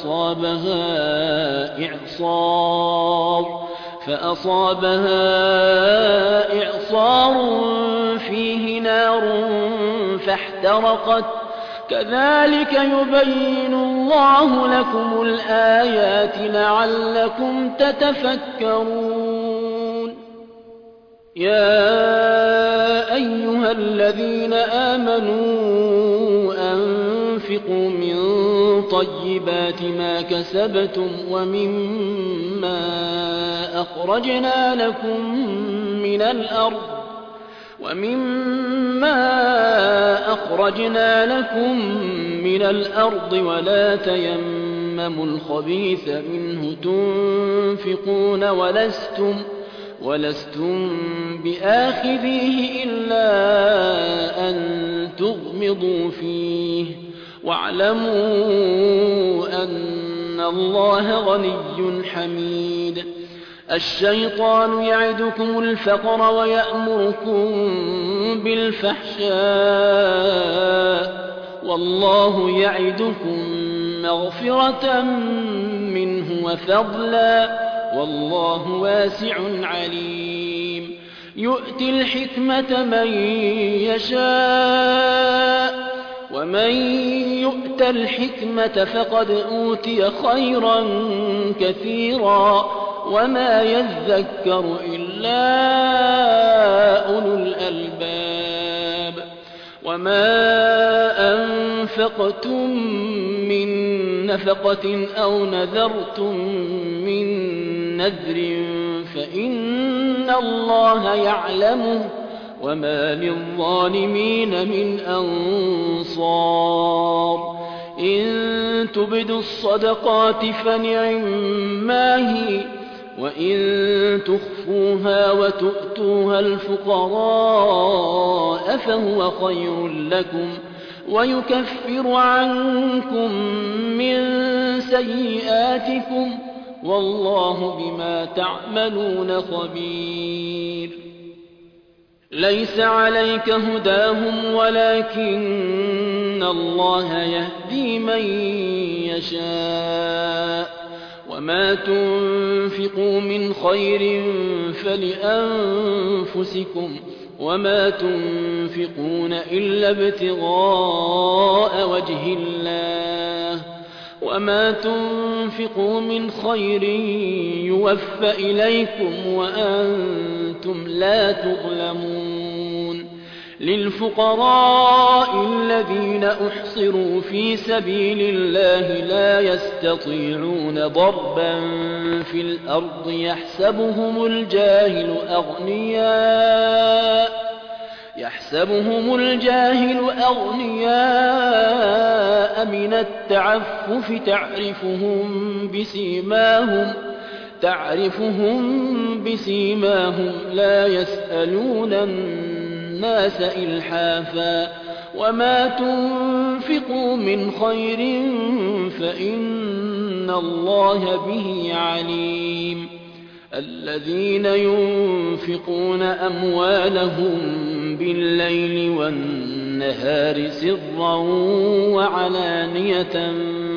فأصابها إعصار فيه نار فاحترقت كذلك يبين الله لكم الآيات لعلكم تتفكرون يا أيها الذين آمنوا أنفقوا من طيبات ما كسبتم ومما أخرجنا لكم من الأرض ولا تيمموا الخبيث منه تنفقون ولستم بآخذيه إلا أن تغمضوا فيه واعلموا أن الله غني حميد الشيطان يعدكم الفقر ويأمركم بالفحشاء والله يعدكم مغفرة منه وفضلا والله واسع عليم يؤتي الحكمة من يشاء ومن يؤت الحكمة فقد أوتي خيرا كثيرا وما يذكر إلا أولو الألباب وما أنفقتم من نفقة أو نذرتم من نذر فإن الله يعلمه وما للظالمين من أنصار إن تبدوا الصدقات فنعما هي وإن تخفوها وتؤتوها الفقراء فهو خير لكم ويكفر عنكم من سيئاتكم والله بما تعملون خبير ليس عليك هداهم ولكن الله يهدي من يشاء وما تنفقوا من خير فلأنفسكم وما تنفقون إلا ابتغاء وجه الله وما تنفقوا من خير يوفى إليكم وأنتم لا تظلمون للفقراء الذين أحصروا في سبيل الله لا يستطيعون ضربا في الأرض يحسبهم الجاهل أغنياء من التعفف تعرفهم بسيماهم لا يسألون الناس إلحافا وما تنفقوا من خير فإن الله به عليم الذين ينفقون أموالهم بالليل والنهار سرا وعلانية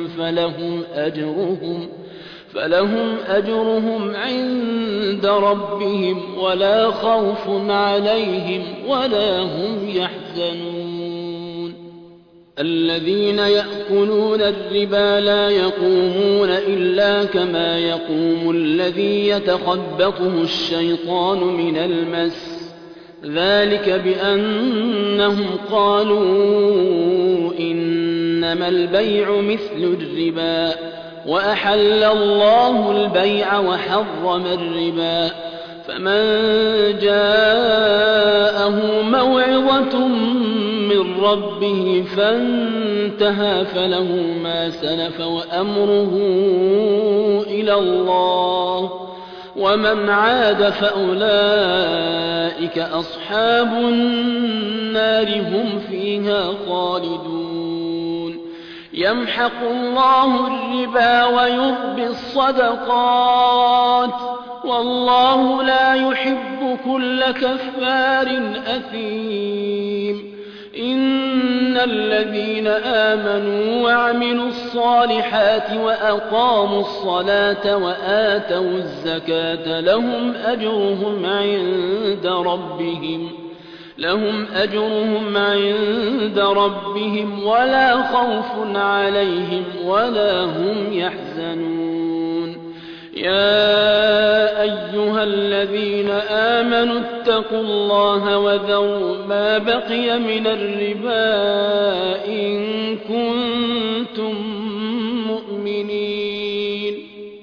فلهم أجرهم عند ربهم ولا خوف عليهم ولا هم يحزنون الذين يأكلون الربا لا يقومون إلا كما يقوم الذي يتخبطه الشيطان من المس ذلك بأنهم قالوا إنما البيع مثل الربا وأحل الله البيع وحرم الربا فمن جاءه موعظة من ربه فانتهى فله ما سلف وأمره إلى الله ومن عاد فأولئك أصحاب النار هم فيها خالدون يمحق الله الربا ويربي الصدقات والله لا يحب كل كفار أثيم إن الذين آمنوا وعملوا الصالحات وأقاموا الصلاة وآتوا الزكاة لهم أجرهم عند ربهم ولا خوف عليهم ولا هم يحزنون يا أيها الذين آمنوا اتقوا الله وذروا ما بقي من الربا إن كنتم مؤمنين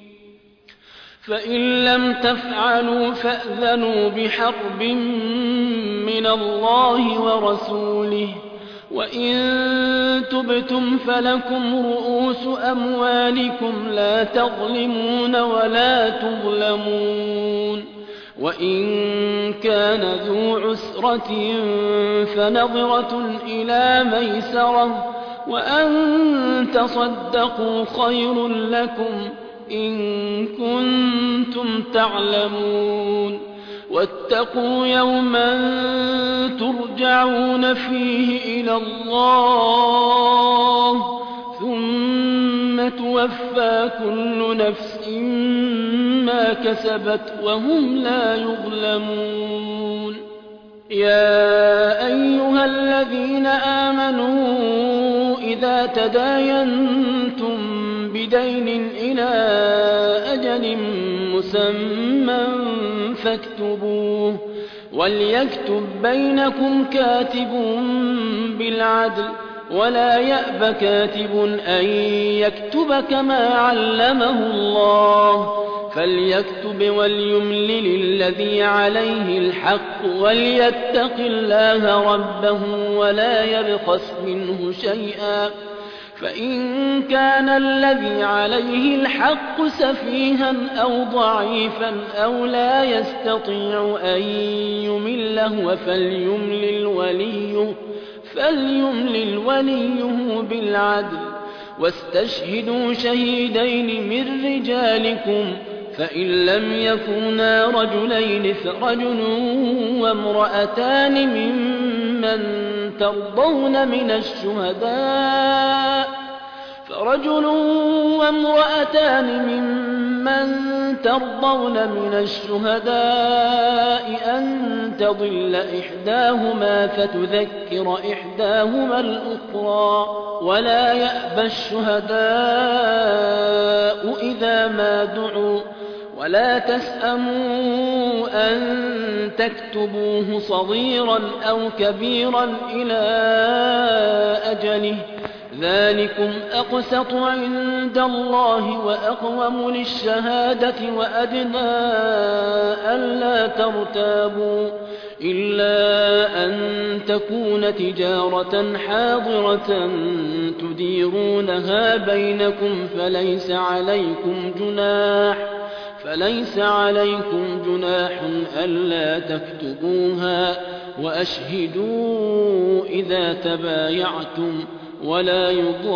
فإن لم تفعلوا فأذنوا بحرب من الله ورسوله وإن تبتم فلكم رؤوس أموالكم لا تظلمون ولا تظلمون وإن كان ذو عسرة فنظرة إلى ميسرة وأن تصدقوا خير لكم إن كنتم تعلمون واتقوا يوما ترجعون فيه إلى الله ثم توفى كل نفس ما كسبت وهم لا يظلمون يا أيها الذين آمنوا إذا تداينتم بدين إلى أجل مسمى فاكتبوه وليكتب بينكم كاتب بالعدل ولا يأب كاتب أن يكتب كما علمه الله فليكتب وليملل الذي عليه الحق وليتق الله ربه ولا يبخس منه شيئا فإن كان الذي عليه الحق سفيها أو ضعيفا أو لا يستطيع أن يمله فليملل وليه بالعدل واستشهدوا شهيدين من رجالكم فإن لم يكونا رجلين فرجل وامرأتان ممن ترضون من الشهداء أن تضل إحداهما فتذكر إحداهما الأخرى ولا يأبى الشهداء إذا ما دعوا ولا تسأموا أن تكتبوه صغيرا أو كبيرا إلى أجله ذلكم أقسط عند الله وأقوم للشهادة وأدنى ألا ترتابوا إلا أن تكون تجارة حاضرة تديرونها بينكم فليس عليكم جناح ألا تكتبوها وأشهدوا إذا تبايعتم ولا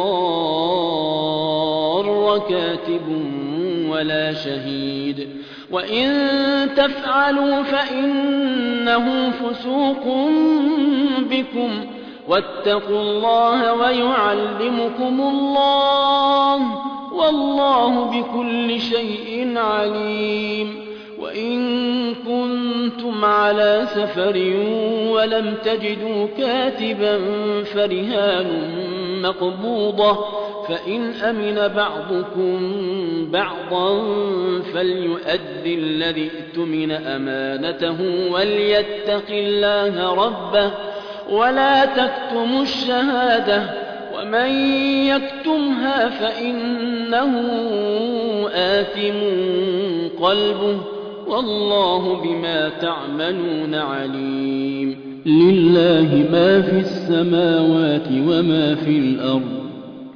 يضار كاتب ولا شهيد وإن تفعلوا فإنه فسوق بكم واتقوا الله ويعلمكم الله والله بكل شيء عليم وإن كنتم على سفر ولم تجدوا كاتبا فرهان مقبوضة فإن أمن بعضكم بعضا فليؤد الذي ائتمن أمانته وليتق الله ربه ولا تكتموا الشهادة ومن يكتمها فإنه آثم قلبه والله بما تعملون عليم لله ما في السماوات وما في الأرض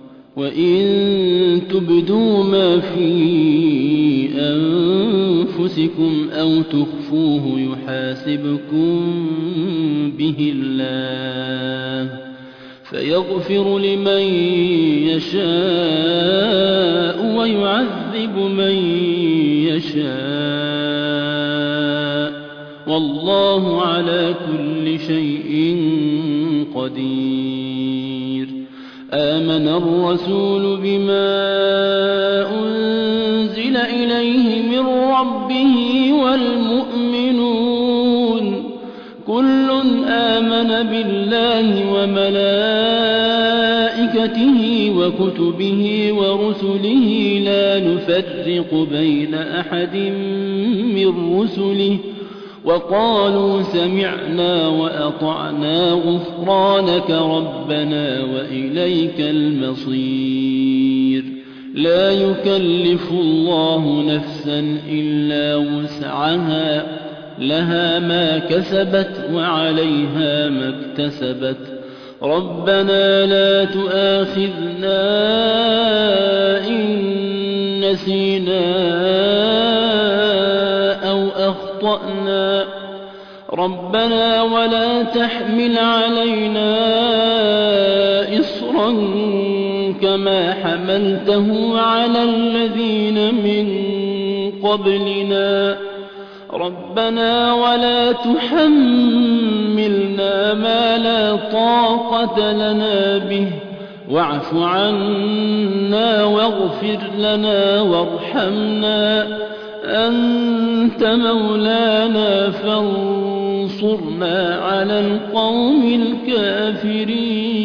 وإن تبدوا ما في أنفسكم أو تخفوه يحاسبكم به الله فيغفر لمن يشاء ويعذب من يشاء والله على كل شيء قدير آمن الرسول بما أنزل إليه من ربه والمؤمنون كل آمن بالله وملائكته وكتبه ورسله لا نفرق بين أحد من رسله وقالوا سمعنا وأطعنا غفرانك ربنا وإليك المصير لا يكلف الله نفسا إلا وسعها لها ما كسبت وعليها ما اكتسبت ربنا لا تؤاخذنا إن نسينا أو أخطأنا ربنا ولا تحمل علينا إصرا كما حملته على الذين من قبلنا ربنا ولا تحملنا ما لا طاقة لنا به واعف عنا واغفر لنا وارحمنا أنت مولانا فانصرنا على القوم الكافرين